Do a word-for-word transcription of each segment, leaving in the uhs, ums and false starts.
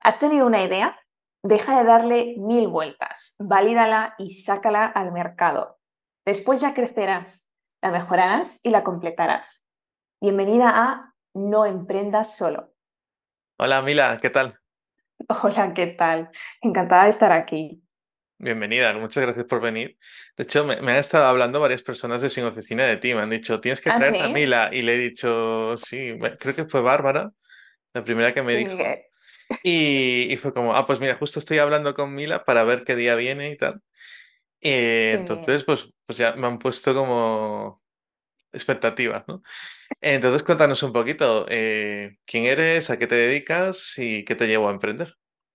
¿Has tenido una idea? Deja de darle mil vueltas, valídala y sácala al mercado. Después ya crecerás, la mejorarás y la completarás. Bienvenida a No emprendas solo. Hola Mila, ¿qué tal? Hola, ¿qué tal? Encantada de estar aquí. Bienvenida, muchas gracias por venir. De hecho, me, me han estado hablando varias personas de Sin Oficina de ti, me han dicho, tienes que ¿Ah, traerte a sí? Mila, y le he dicho, sí, me- creo que fue Bárbara, la primera que me Sí, dijo, eh, y, y fue como, ah, pues mira, justo estoy hablando con Mila para ver qué día viene y tal. Y qué bien. entonces, pues, pues ya me han puesto como expectativas, ¿no? Entonces, cuéntanos un poquito, eh, quién eres, a qué te dedicas y qué te llevó a emprender.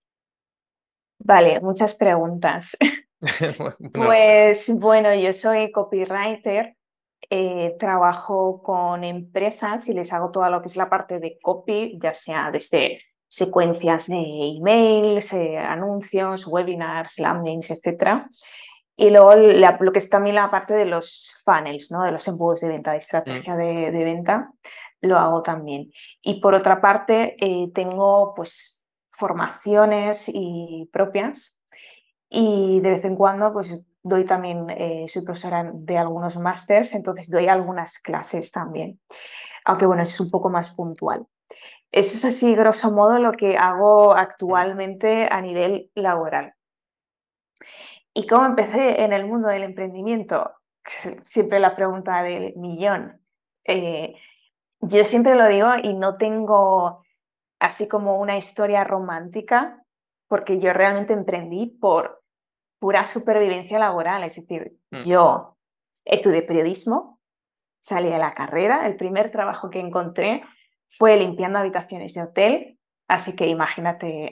Vale, muchas preguntas. Bueno, Pues bueno, yo soy copywriter, eh, trabajo con empresas y les hago toda lo que es la parte de copy, ya sea desde secuencias de emails, eh, anuncios, webinars, landings, etcétera. Y luego la- lo que es también la parte de los funnels, ¿no? De los embudos de venta, de mm, estrategia de, de venta, lo hago también. Y por otra parte, eh, tengo pues formaciones y propias y de vez en cuando, pues doy también, eh, soy profesora de algunos másters, entonces doy algunas clases también, aunque bueno, eso es un poco más puntual. Eso es así, grosso modo, lo que hago mm, actualmente a nivel laboral. ¿Y cómo empecé en el mundo del emprendimiento? Siempre la pregunta del millón. Eh, yo siempre lo digo y no tengo así como una historia romántica, porque yo realmente emprendí por pura supervivencia laboral. Es decir, mm. yo estudié periodismo, salí de la carrera, el primer trabajo que encontré fue limpiando habitaciones de hotel, así que imagínate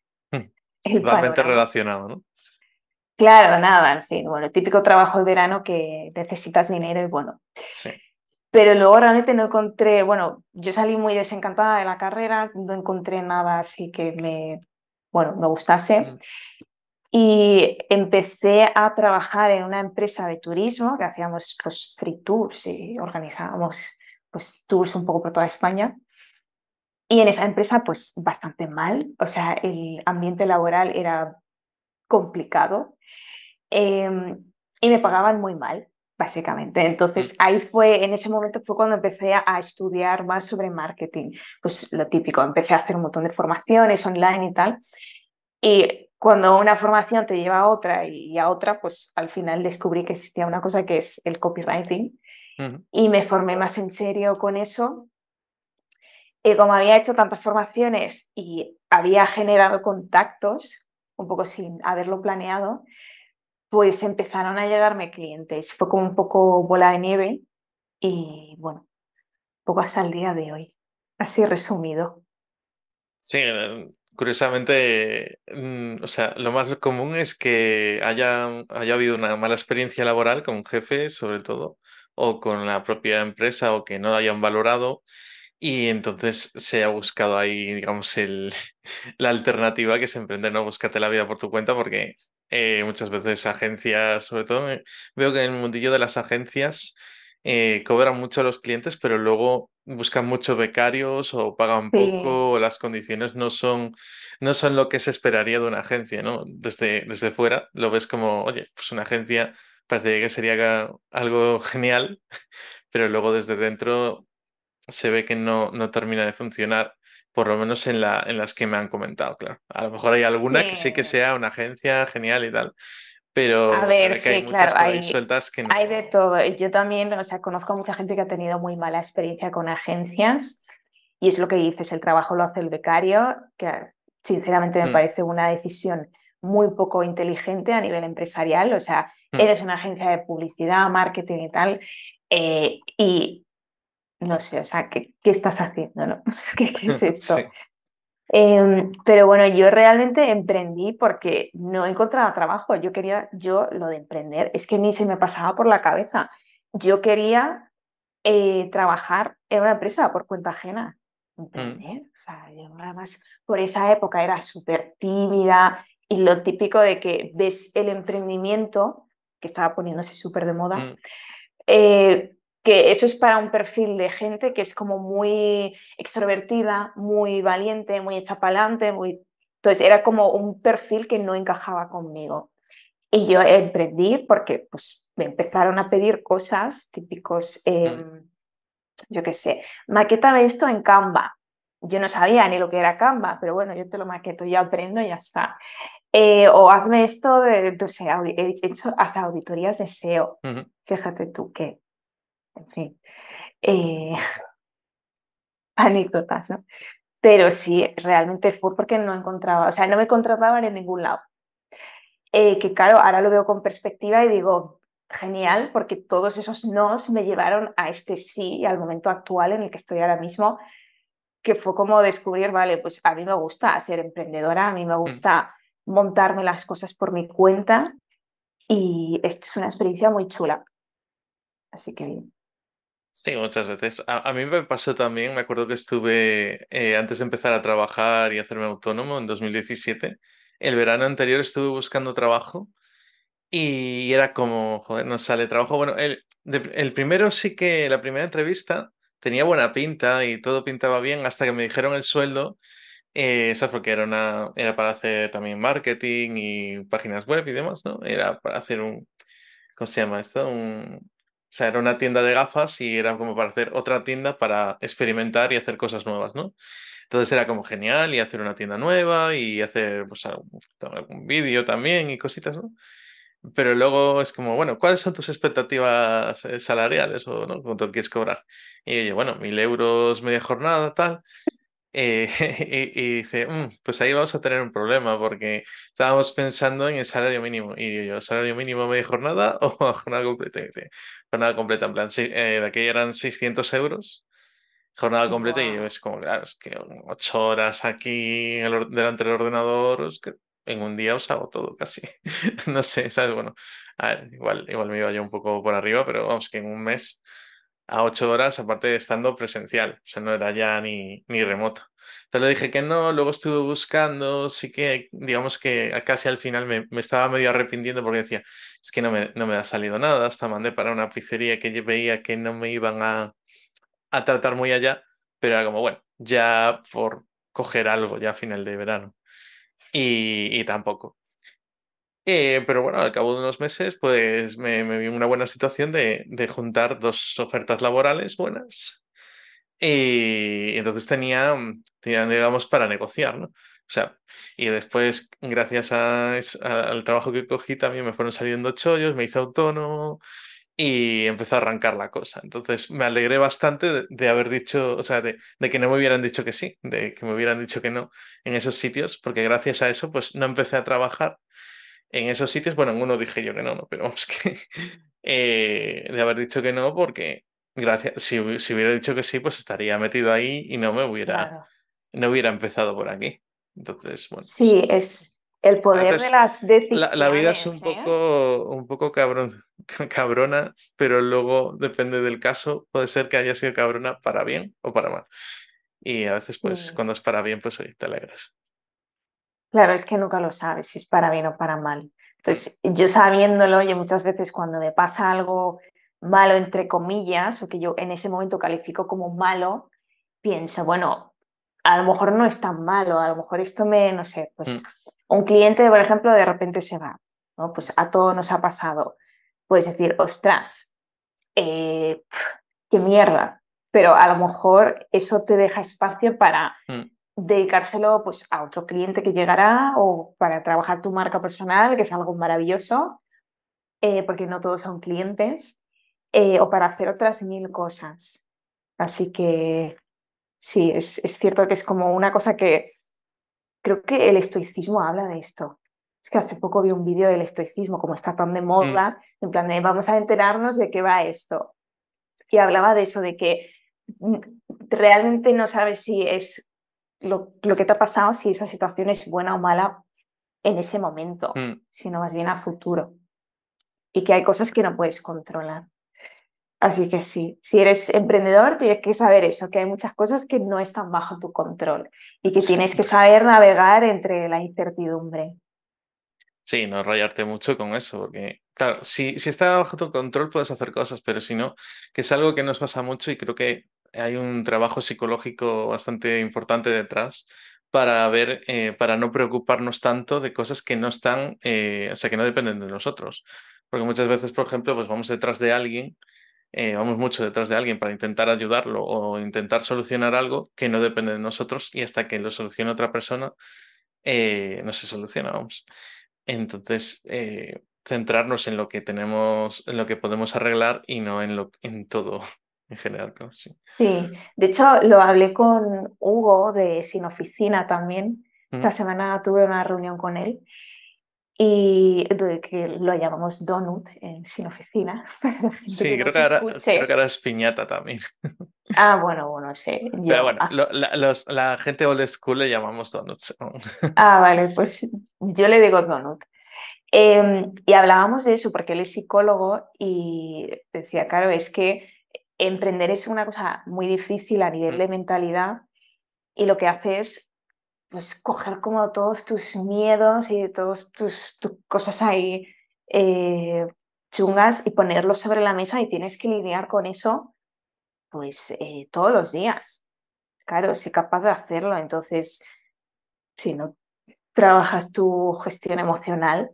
el Totalmente panorama. relacionado, ¿no? Claro, nada, en fin, bueno, típico trabajo de verano que necesitas dinero y bueno. Sí. Pero luego realmente no encontré, bueno, yo salí muy desencantada de la carrera, no encontré nada así que me, bueno, me gustase. Mm, Y empecé a trabajar en una empresa de turismo que hacíamos pues, free tours y organizábamos pues, tours un poco por toda España. Y en esa empresa, pues bastante mal, o sea, el ambiente laboral era complicado em, y me pagaban muy mal, básicamente. mm. Entonces ahí fue, en ese momento fue cuando empecé a, a estudiar más sobre marketing. Pues lo típico, empecé a hacer un montón de formaciones online y tal. Y cuando una formación te lleva a otra y a otra, pues al final descubrí que existía una cosa que es el copywriting Ujú. y me formé más en serio con eso. Y como había hecho tantas formaciones y había generado contactos, un poco sin haberlo planeado, pues empezaron a llegarme clientes. Fue como un poco bola de nieve y bueno, un poco hasta el día de hoy. Así resumido. Sí, eh, curiosamente, mm, o sea, lo más común es que haya, haya habido una mala experiencia laboral con un jefe, sobre todo, o con la propia empresa, o que no hayan valorado, y entonces se ha buscado ahí, digamos, el, la alternativa que es emprender, ¿no? Búscate la vida por tu cuenta, porque eh, muchas veces agencias, sobre todo, eh, veo que en el mundillo de las agencias eh, cobran mucho a los clientes, pero luego buscan mucho becarios o pagan Sí, poco o las condiciones no son, no son lo que se esperaría de una agencia, ¿no? Desde, desde fuera lo ves como, oye, pues una agencia parece que sería algo genial, pero luego desde dentro se ve que no, no termina de funcionar, por lo menos en la, en las que me han comentado, claro. A lo mejor hay sí. alguna que sí que sea una agencia genial y tal, A pero se ver, ve que hay sí, muchas claro, por ahí hay, sueltas que hay de no. todo. Yo también, o sea, conozco a mucha gente que ha tenido muy mala experiencia con agencias y es lo que dices, el trabajo lo hace el becario, que sinceramente me Mm, parece una decisión muy poco inteligente a nivel empresarial. O sea, mm, eres una agencia de publicidad, marketing y tal, eh, y no sé, o sea, ¿qué, qué estás haciendo, no? ¿Qué, qué es esto? sí. Em, pero bueno, yo realmente emprendí porque no encontraba trabajo. Yo quería, yo lo de emprender, es que ni se me pasaba por la cabeza. Yo quería eh, trabajar en una empresa por cuenta ajena. Mm, Emprender, o sea, yo además por esa época era súper tímida y lo típico de que ves el emprendimiento, que estaba poniéndose súper de moda, mm, eh, que eso es para un perfil de gente que es como muy extrovertida, muy valiente, muy hecha para adelante, muy Entonces era como un perfil que no encajaba conmigo. Y yo emprendí porque pues, me empezaron a pedir cosas típicos, eh, mm, yo qué sé, maquétame esto en Canva. Yo no sabía ni lo que era Canva, pero bueno, yo te lo maqueto, yo aprendo y ya está. Eh, o hazme esto de, no sé, audi- he hecho hasta auditorías de S E O. ujú. Fíjate tú que, en fin, eh, anécdotas, ¿no? Pero sí, realmente fue porque no encontraba, o sea, no me contrataban en ningún lado. Eh, que claro, ahora lo veo con perspectiva y digo, genial, porque todos esos nos me llevaron a este sí, al momento actual en el que estoy ahora mismo, que fue como descubrir, vale, pues a mí me gusta ser emprendedora, a mí me Mm. gusta montarme las cosas por mi cuenta y esto es una experiencia muy chula. Así que bien. Sí, muchas veces. A, a mí me pasó también, me acuerdo que estuve, eh, antes de empezar a trabajar y hacerme autónomo en dos mil diecisiete, el verano anterior estuve buscando trabajo y era como, joder, no sale trabajo. Bueno, el, de- el primero sí que, la primera entrevista tenía buena pinta y todo pintaba bien hasta que me dijeron el sueldo, eh, ¿sabes? Porque era una, era para hacer también marketing y páginas web y demás, ¿no? Era para hacer un, ¿cómo se llama esto? Un, o sea, era una tienda de gafas y era como para hacer otra tienda para experimentar y hacer cosas nuevas, ¿no? Entonces era como genial y hacer una tienda nueva y hacer pues algún, algún vídeo también y cositas, ¿no? Pero luego es como, bueno, ¿cuáles son tus expectativas eh, salariales o no? ¿Cuánto quieres cobrar? Y oye, bueno, mil euros media jornada, tal. Eh, y, y dice, "Mm, pues ahí vamos a tener un problema porque estábamos pensando en el salario mínimo. Y yo, ¿salario mínimo media jornada o a jornada completa? Y dice, jornada completa, en plan, sí, eh, de aquella eran seiscientos euros, jornada completa. Y yo, Buah, es como, claro, es que ocho horas aquí en el or- delante del ordenador, es que en un día os hago todo casi. No sé, ¿sabes? Bueno, a ver, igual, igual me iba yo un poco por arriba, pero vamos, que en un mes a ocho horas, aparte de estando presencial, o sea, no era ya ni, ni remoto. Entonces le dije que no, luego estuve buscando, sí que digamos que casi al final me, me estaba medio arrepintiendo porque decía, es que no me, no me ha salido nada, hasta mandé para una pizzería que yo veía que no me iban a, a tratar muy allá, pero era como, bueno, ya por coger algo ya a final de verano. Y, y tampoco. Eh, pero bueno, al cabo de unos meses, pues me, me vi en una buena situación de, de juntar dos ofertas laborales buenas. Y entonces tenía, mm, tenía, digamos, para negociar, ¿no? O sea, y después, gracias a es- a- al trabajo que cogí, también me fueron saliendo chollos, me hice autónomo y empezó a arrancar la cosa. Entonces me alegré bastante de, de haber dicho, o sea, de, de que no me hubieran dicho que sí, de que me hubieran dicho que no en esos sitios, porque gracias a eso, pues no empecé a trabajar en esos sitios. Bueno, en uno dije yo que no, no, pero vamos que eh, de haber dicho que no, porque gracias, si, hu- si hubiera dicho que sí, pues estaría metido ahí y no me hubiera, claro. no hubiera empezado por aquí. Entonces, bueno, pues Sí, es el a poder de veces las la, la vida es decisiones, un ¿eh? poco, un poco cabrón, cabrona, pero luego depende del caso, puede ser que haya sido cabrona para bien o para mal. Y a veces, pues, Sí. cuando es para bien, pues oye, te alegras. Claro, es que nunca lo sabes si es para bien o para mal. Mm, Entonces, yo sabiéndolo, yo muchas veces cuando me pasa algo malo, entre comillas, o que yo en ese momento califico como malo, pienso, bueno, a lo mejor no es tan malo, a lo mejor esto me, no sé, pues mm, un cliente, por ejemplo, de repente se va, ¿no? Pues a todos nos ha pasado. Puedes decir, ostras, eh, pf, qué mierda, pero a lo mejor eso te deja espacio para mm, dedicárselo pues, a otro cliente que llegará o para trabajar tu marca personal, que es algo maravilloso, eh, porque no todos son clientes, eh, o para hacer otras mil cosas. Así que sí, es, es cierto que es como una cosa que creo que el estoicismo habla de esto. Es que hace poco vi un vídeo del estoicismo, como está tan de mm, moda, en plan de vamos a enterarnos de qué va esto. Y hablaba de eso, de que mm, realmente no sabes si es lo, lo que te ha pasado, si esa situación es buena o mala en ese momento, mm. sino más bien a futuro. Y que hay cosas que no puedes controlar. Así que sí, si eres emprendedor, tienes que saber eso, que hay muchas cosas que no están bajo tu control y que Sí. tienes que saber navegar entre la incertidumbre. Sí, no rayarte mucho con eso, porque, claro, si, si está bajo tu control puedes hacer cosas, pero si no, que es algo que nos pasa mucho y creo que hay un trabajo psicológico bastante importante detrás para ver, eh, para no preocuparnos tanto de cosas que no están, eh, o sea, que no dependen de nosotros. Porque muchas veces, por ejemplo, pues vamos detrás de alguien, eh, vamos mucho detrás de alguien para intentar ayudarlo o intentar solucionar algo que no depende de nosotros y hasta que lo solucione otra persona, eh, no se soluciona, vamos. Entonces, eh, centrarnos en lo que tenemos, en lo que podemos arreglar y no en lo, en todo en general, ¿no? Sí. Sí, de hecho lo hablé con Hugo de Sin Oficina también. Mm. Esta semana tuve una reunión con él y de que lo llamamos Donut en Sin Oficina, para la gente Sí, que creo nos que ahora, creo que escuche. ahora es piñata también. Ah, bueno, bueno, sé, Pero yo. bueno, Ah, lo- la, los- la gente old school le llamamos donuts. ah, vale, pues yo le digo Donut. Em, y hablábamos de eso porque él es psicólogo y decía, claro, es que emprender es una cosa muy difícil a nivel Mm, de mentalidad y lo que hace es pues coger como todos tus miedos y todas tus, tus cosas ahí eh, chungas y ponerlos sobre la mesa y tienes que lidiar con eso pues eh, todos los días. Claro, soy capaz de hacerlo, entonces si no trabajas tu gestión emocional,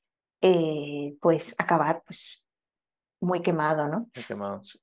eh, pues acabar pues muy quemado, ¿no? qué quemados.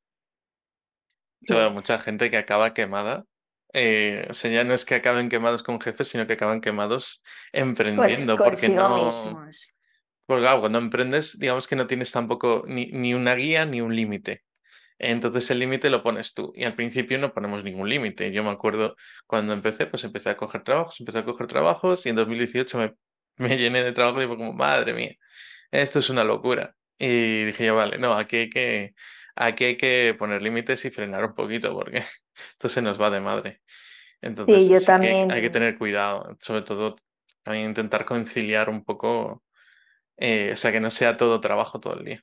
Yo veo Sí, mucha gente que acaba quemada. Eh, o sea, ya no es que acaben quemados con jefes, sino que acaban quemados pues emprendiendo, porque consigo no. mismos. Porque claro, cuando emprendes, digamos que no tienes tampoco ni, ni una guía ni un límite. Entonces el límite lo pones tú. Y al principio no ponemos ningún límite. Yo me acuerdo cuando empecé, pues empecé a coger trabajos, empecé a coger trabajos y en dos mil dieciocho me, me llené de trabajo y fue como, madre mía, esto es una locura. Y dije yo, vale, no, aquí hay que, aquí hay que poner límites y frenar un poquito porque esto se nos va de madre. Entonces Sí, yo sí que hay que también. tener cuidado, sobre todo también intentar conciliar un poco, eh, o sea, que no sea todo trabajo todo el día.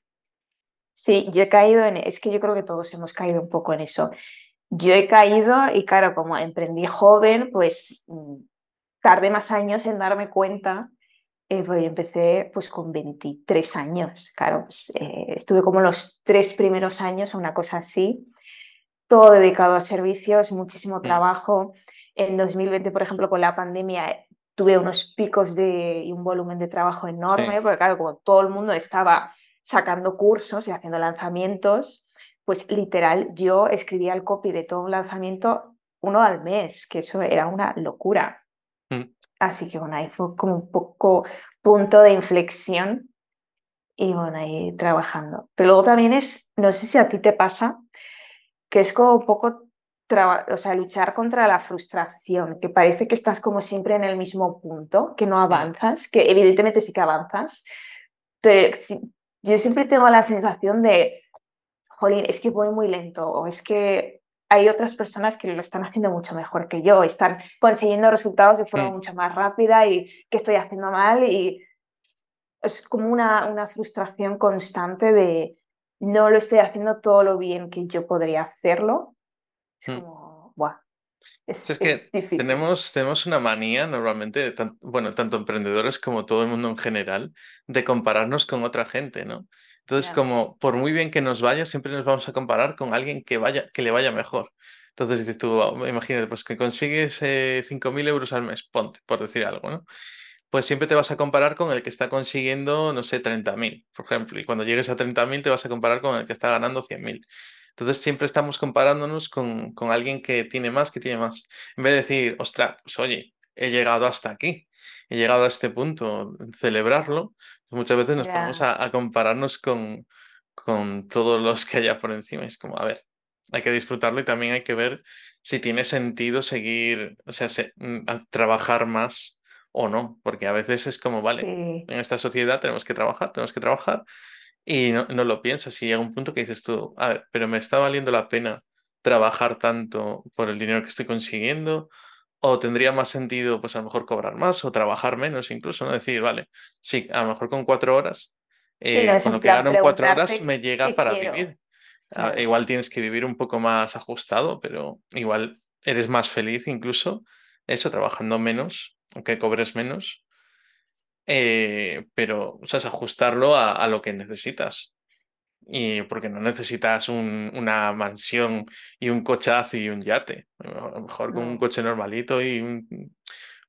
Sí, yo he caído en, es que yo creo que todos hemos caído un poco en eso. Yo he caído y claro, como emprendí joven, pues mm, tardé más años en darme cuenta, eh, porque yo empecé pues con veintitrés años, claro, pues, eh, estuve como los tres primeros años, una cosa así, todo dedicado a servicios, muchísimo Mm, trabajo. En dos mil veinte, por ejemplo, con la pandemia, eh, tuve unos picos de, y un volumen de trabajo sí. enorme, porque claro, como todo el mundo estaba sacando cursos y haciendo lanzamientos, pues literal yo escribía el copy de todo un lanzamiento uno al mes, que eso era una locura. Mm, Así que bueno, ahí fue como un poco punto de inflexión y bueno, ahí trabajando. Pero luego también es, no sé si a ti te pasa, que es como un poco, traba- o sea, luchar contra la frustración, que parece que estás como siempre en el mismo punto, que no mm, avanzas, que evidentemente sí que avanzas, pero sí- yo siempre tengo la sensación de, jolín, es que voy muy lento, o es que hay otras personas que lo están haciendo mucho mejor que yo, están consiguiendo resultados de forma mm, mucho más rápida y que estoy haciendo mal y es como una, una frustración constante de no lo estoy haciendo todo lo bien que yo podría hacerlo. Es mm. como, ¡buah! Si Es, es es que difícil. tenemos, tenemos una manía normalmente, de tan- bueno, tanto emprendedores como todo el mundo en general, de compararnos con otra gente, ¿no? Entonces, Ya, como por muy bien que nos vaya, siempre nos vamos a comparar con alguien que vaya, que le vaya mejor. Entonces dices tú, "Ah, imagínate, pues que consigues eh, cinco mil euros al mes, ponte, por decir algo, ¿no? Pues siempre te vas a comparar con el que está consiguiendo, no sé, treinta mil, por ejemplo. Y cuando llegues a treinta mil te vas a comparar con el que está ganando cien mil. Entonces siempre estamos comparándonos con, con alguien que tiene más, que tiene más. En vez de decir, ostras, pues oye, he llegado hasta aquí, he llegado a este punto, celebrarlo, pues muchas veces nos ponemos ya, a, a compararnos con, con todos los que haya por encima. Es como, a ver, hay que disfrutarlo y también hay que ver si tiene sentido seguir, o sea, se- mm, a trabajar más o no, porque a veces es como, vale, sí, en esta sociedad tenemos que trabajar, tenemos que trabajar y no, no lo piensas y llega un punto que dices tú, a ver, pero ¿me está valiendo la pena trabajar tanto por el dinero que estoy consiguiendo? ¿O tendría más sentido, pues a lo mejor cobrar más o trabajar menos incluso, ¿no? Decir, vale, sí, a lo mejor con cuatro horas, sí, no eh, es con en lo que plan gano en cuatro horas preguntarte me llega qué para quiero. vivir. Ah, Claro, igual tienes que vivir un poco más ajustado, pero igual eres más feliz incluso, eso, trabajando menos, aunque cobres menos, eh, pero, o sea, es ajustarlo a, a lo que necesitas. Y porque no necesitas un- una mansión y un cochazo y un yate. A lo mejor con un no. coche normalito y un,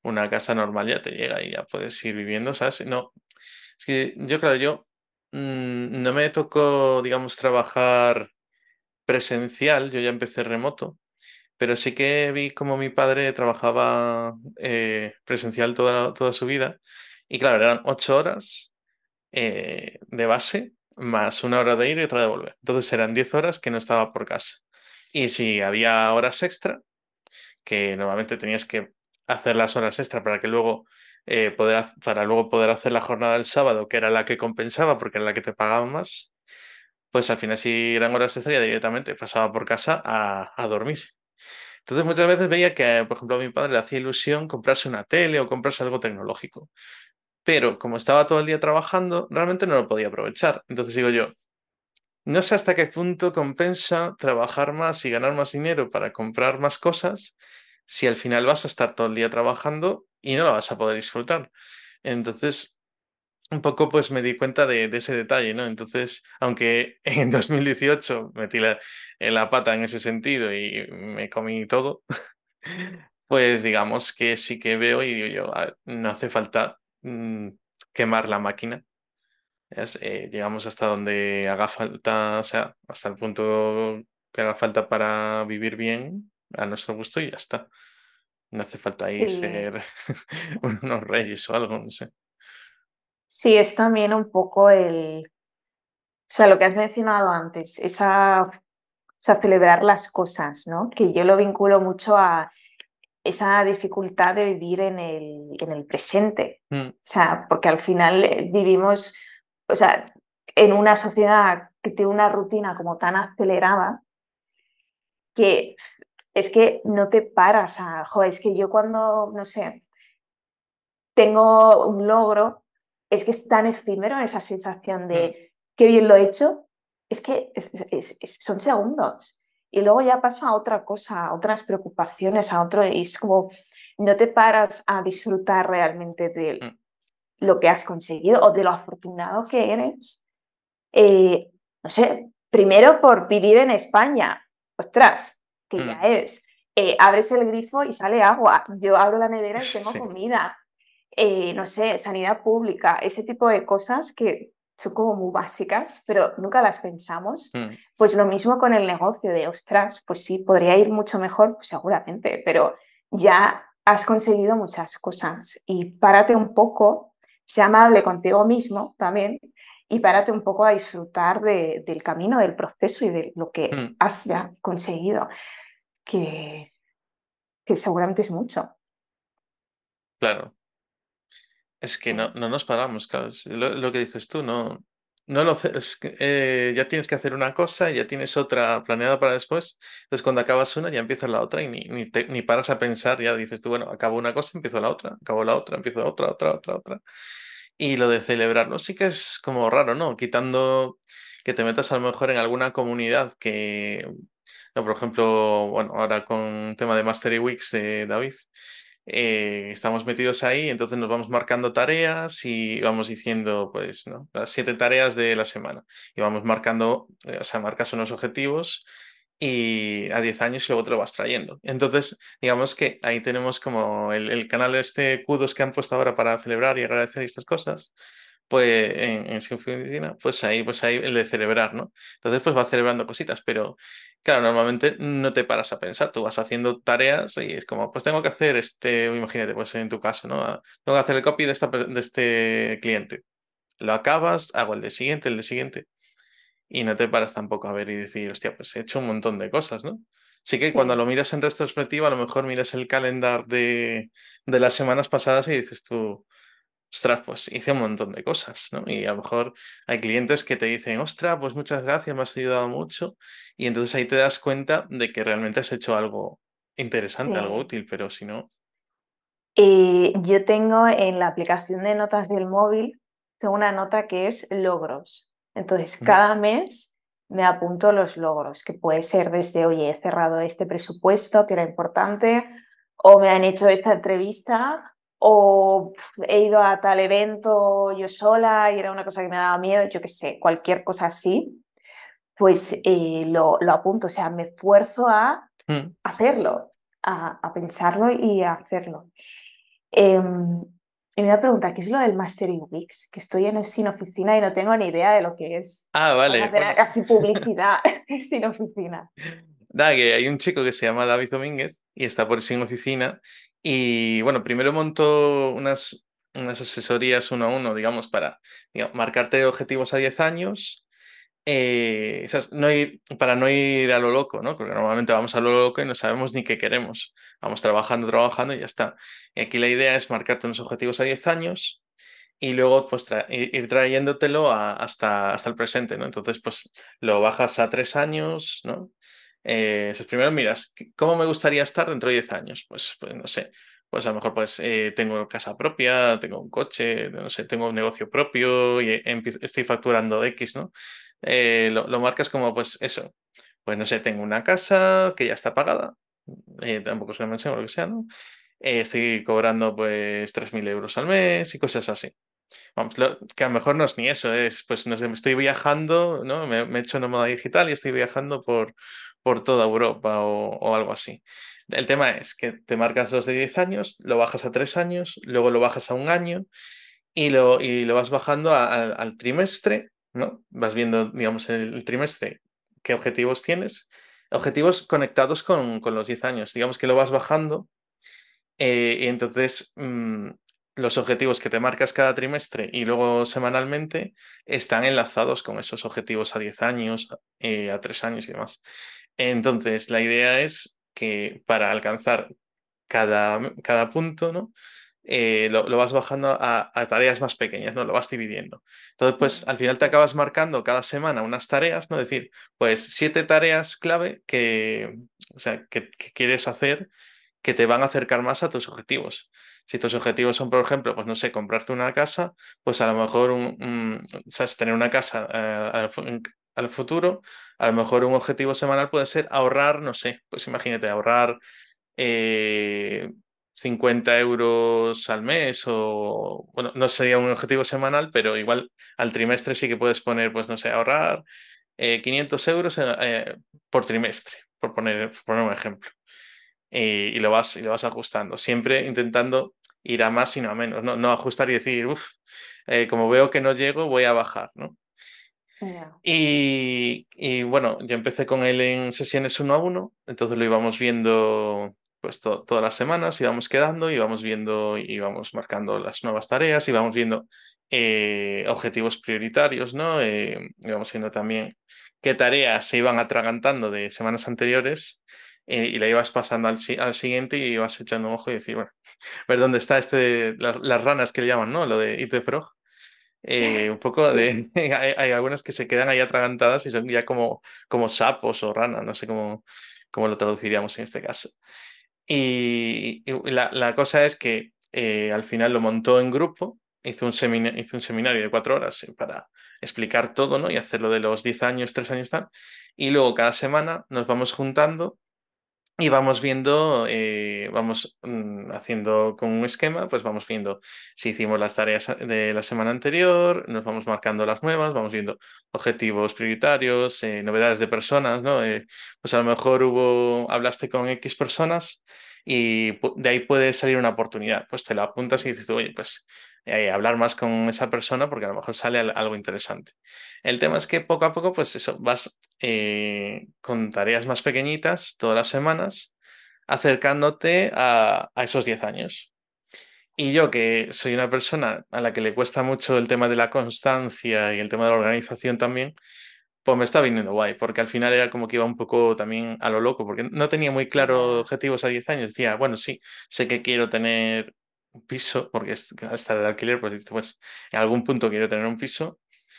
una casa normal ya te llega y ya puedes ir viviendo, ¿sabes? No, es que yo, claro, yo mm, no me tocó, digamos, trabajar presencial, yo ya empecé remoto, pero sí que vi como mi padre trabajaba eh, presencial toda, toda su vida y claro, eran ocho horas eh, de base más una hora de ir y otra de volver. Entonces eran diez horas que no estaba por casa. Y si había horas extra, que normalmente tenías que hacer las horas extra para que luego eh, poder, haz- para luego poder hacer la jornada del sábado, que era la que compensaba porque era la que te pagaban más, pues al final si eran horas extra ya directamente pasaba por casa a, a dormir. Entonces muchas veces veía que, por ejemplo, a mi padre le hacía ilusión comprarse una tele o comprarse algo tecnológico. Pero como estaba todo el día trabajando, realmente no lo podía aprovechar. Entonces digo yo, no sé hasta qué punto compensa trabajar más y ganar más dinero para comprar más cosas si al final vas a estar todo el día trabajando y no lo vas a poder disfrutar. Entonces, un poco pues me di cuenta de, de ese detalle, ¿no? Entonces, aunque en dos mil dieciocho metí la, en la pata en ese sentido y me comí todo, pues digamos que sí que veo y digo yo, "Ah, no hace falta mm, quemar la máquina. Es, eh, llegamos hasta donde haga falta, o sea, hasta el punto que haga falta para vivir bien a nuestro gusto y ya está. No hace falta ahí Sí, ser unos reyes o algo, no sé. sí, es también un poco el, o sea, lo que has mencionado antes, esa, o sea, celebrar las cosas, ¿no? Que yo lo vinculo mucho a esa dificultad de vivir en el, en el presente. Mm, O sea, porque al final eh, vivimos, o sea, en una sociedad que tiene una rutina como tan acelerada que es que no te paras a, joder, es que yo cuando, no sé, tengo un logro, es que es tan efímero esa sensación mm, de qué bien lo he hecho, es que es- es- es- son segundos. Y luego ya paso a otra cosa, a otras preocupaciones, a otro, y es como no te paras a disfrutar realmente de mm, lo que has conseguido o de lo afortunado que eres. Eh, no sé, primero por vivir en España, ostras, que ya mm. es. Eh, abres el grifo y sale agua. Yo abro la nevera y tengo Sí. comida. Eh, no sé, sanidad pública, ese tipo de cosas que son como muy básicas, pero nunca las pensamos. Mm, Pues lo mismo con el negocio de, ostras, pues sí, podría ir mucho mejor, pues seguramente, pero ya has conseguido muchas cosas y párate un poco, sea amable contigo mismo también y párate un poco a disfrutar de- del camino, del proceso y de lo que mm, has ya conseguido, que, que seguramente es mucho. claro. Es que no, Sí, no nos paramos, claro. Es lo, lo que dices tú, no, no lo haces, es que, eh, ya tienes que hacer una cosa y ya tienes otra planeada para después. Entonces, cuando acabas una, ya empiezas la otra y ni, ni, te- ni paras a pensar, ya dices tú, bueno, acabo una cosa, empiezo la otra, acabo la otra, empiezo la otra, otra, otra, otra. Y lo de celebrarlo sí que es como raro, ¿no? Quitando que te metas a lo mejor en alguna comunidad que, no, por ejemplo, bueno, ahora con el tema de Mastery Weeks de David, eh, estamos metidos ahí, entonces nos vamos marcando tareas y vamos diciendo, pues, ¿no? Las siete tareas de la semana. Y vamos marcando, eh, o sea, marcas unos objetivos y a diez años y luego te lo vas trayendo. Entonces, digamos que ahí tenemos como el, el canal este Kudos que han puesto ahora para celebrar y agradecer estas cosas, pues en, en su oficina, pues ahí, pues ahí el de celebrar, ¿no? Entonces, pues va celebrando cositas, pero claro, normalmente no te paras a pensar, tú vas haciendo tareas y es como, pues tengo que hacer este, imagínate, pues en tu caso, ¿no? Ah, tengo que hacer el copy de, esta, per- de este cliente. Lo acabas, hago el de siguiente, el de siguiente. Y no te paras tampoco a ver y decir, hostia, pues he hecho un montón de cosas, ¿no? Sí que cuando sí. lo miras en retrospectiva, a lo mejor miras el calendar de, de las semanas pasadas y dices tú, ostras, pues hice un montón de cosas, ¿no? Y a lo mejor hay clientes que te dicen, ostras, pues muchas gracias, me has ayudado mucho. Y entonces ahí te das cuenta de que realmente has hecho algo interesante, algo Sí. útil, pero si no... Eh, yo tengo en la aplicación de notas del móvil, tengo una nota que es logros. Entonces, Mm, cada mes me apunto los logros, que puede ser desde, oye, he cerrado este presupuesto que era importante, o me han hecho esta entrevista, o pf, he ido a tal evento yo sola y era una cosa que me daba miedo, yo qué sé, cualquier cosa así, pues eh, lo, lo apunto, o sea, me esfuerzo a mm, hacerlo, a, a pensarlo y a hacerlo. Em, y me voy a preguntar, ¿qué es lo del Mastering Weeks? Que estoy en, sin oficina y no tengo ni idea de lo que es. Ah, Vamos a vale, hacer bueno. aquí publicidad sin oficina. Nada, que hay un chico que se llama David Domínguez y está por sin oficina. Y bueno, primero montó unas, unas asesorías uno a uno, digamos, para digamos, marcarte objetivos a diez años. Eh, esas- no ir, para no ir a lo loco, ¿no? Porque normalmente vamos a lo loco y no sabemos ni qué queremos. Vamos trabajando, trabajando y ya está. Y aquí la idea es marcarte unos objetivos a diez años y luego pues tra- ir ir trayéndotelo a- hasta, hasta el presente, ¿no? Entonces pues lo bajas a tres años, ¿no? Eh, eso es primero miras, ¿qué- ¿cómo me gustaría estar dentro de diez años? Pues, pues no sé, pues a lo mejor pues eh, tengo casa propia, tengo un coche, no sé, tengo un negocio propio y empie- estoy facturando X, ¿no? Eh, lo, lo marcas como pues eso, pues no sé, tengo una casa que ya está pagada, eh, tampoco es una mansión o lo que sea, ¿no? Eh, estoy cobrando pues tres mil euros al mes y cosas así. Vamos, lo- que a lo mejor no es ni eso, es pues no sé, me estoy viajando, ¿no? Me, me he hecho nómada digital y estoy viajando por, por toda Europa o, o algo así. El tema es que te marcas los de diez años, lo bajas a tres años, luego lo bajas a un año y lo, y lo vas bajando a- a- al trimestre, ¿no? Vas viendo, digamos, el, el trimestre, qué objetivos tienes. Objetivos conectados con, con los diez años. Digamos que lo vas bajando eh, y entonces, mm, los objetivos que te marcas cada trimestre y luego semanalmente están enlazados con esos objetivos a diez años, eh, a tres años y demás. Entonces, la idea es que para alcanzar cada, cada punto, ¿no? Eh, lo, lo vas bajando a, a tareas más pequeñas, ¿no? Lo vas dividiendo. Entonces, pues Mm, al final te sí, acabas marcando cada semana unas tareas, ¿no? Es decir, pues siete tareas clave que, o sea, que que quieres hacer que te van a acercar más a tus objetivos. Si tus objetivos son, por ejemplo, pues no sé, comprarte una casa, pues a lo mejor un, un- ¿sabes? Tener una casa eh, al, fu- en- al futuro, a lo mejor un objetivo semanal puede ser ahorrar, no sé, pues imagínate, ahorrar eh, cincuenta euros al mes o, bueno, no sería un objetivo semanal, pero igual al trimestre sí que puedes poner, pues no sé, ahorrar eh, quinientos euros eh, eh, por trimestre, por poner, por poner un ejemplo y, y lo vas, y lo vas ajustando, siempre intentando ir a más y no a menos, no, no ajustar y decir, uff, como veo que no llego, voy a bajar, ¿no? ya. Y, y, bueno, yo empecé con él en sesiones uno a uno, entonces lo íbamos viendo pues to- todas las semanas, íbamos quedando, íbamos viendo, íbamos marcando las nuevas tareas, íbamos viendo eh, objetivos prioritarios, ¿no? Eh, íbamos viendo también qué tareas se iban atragantando de semanas anteriores eh, y la ibas pasando al, si- al siguiente y ibas echando un ojo y decir, bueno, ver dónde está este, la- las ranas que le llaman, ¿no? Lo de Eat the Frog eh, un poco Sí, de... Hay, hay algunas que se quedan ahí atragantadas y son ya como, como sapos o ranas, no sé cómo, cómo lo traduciríamos en este caso. Y, y la, la cosa es que eh, al final lo montó en grupo, hizo un semina- hizo un seminario de cuatro horas eh, para explicar todo, ¿no? Y hacerlo de los diez años, tres años, tal. Y luego cada semana nos vamos juntando y vamos viendo, eh, vamos mm, haciendo con un esquema, pues vamos viendo si hicimos las tareas de la semana anterior, nos vamos marcando las nuevas, vamos viendo objetivos prioritarios, eh, novedades de personas, ¿no? Eh, pues a lo mejor hubo, hablaste con X personas y pu- de ahí puede salir una oportunidad, pues te la apuntas y dices, oye, pues eh, hablar más con esa persona porque a lo mejor sale al- algo interesante. El tema es que poco a poco, pues eso, vas eh, con tareas más pequeñitas todas las semanas, acercándote a, a esos diez años. Y yo, que soy una persona a la que le cuesta mucho el tema de la constancia y el tema de la organización también, pues me está viniendo guay, porque al final era como que iba un poco también a lo loco, porque no tenía muy claro ya. objetivos a diez años. Decía, bueno, sí, sé que quiero tener un piso, porque es- estar de alquiler, pues, pues en algún punto quiero tener un piso,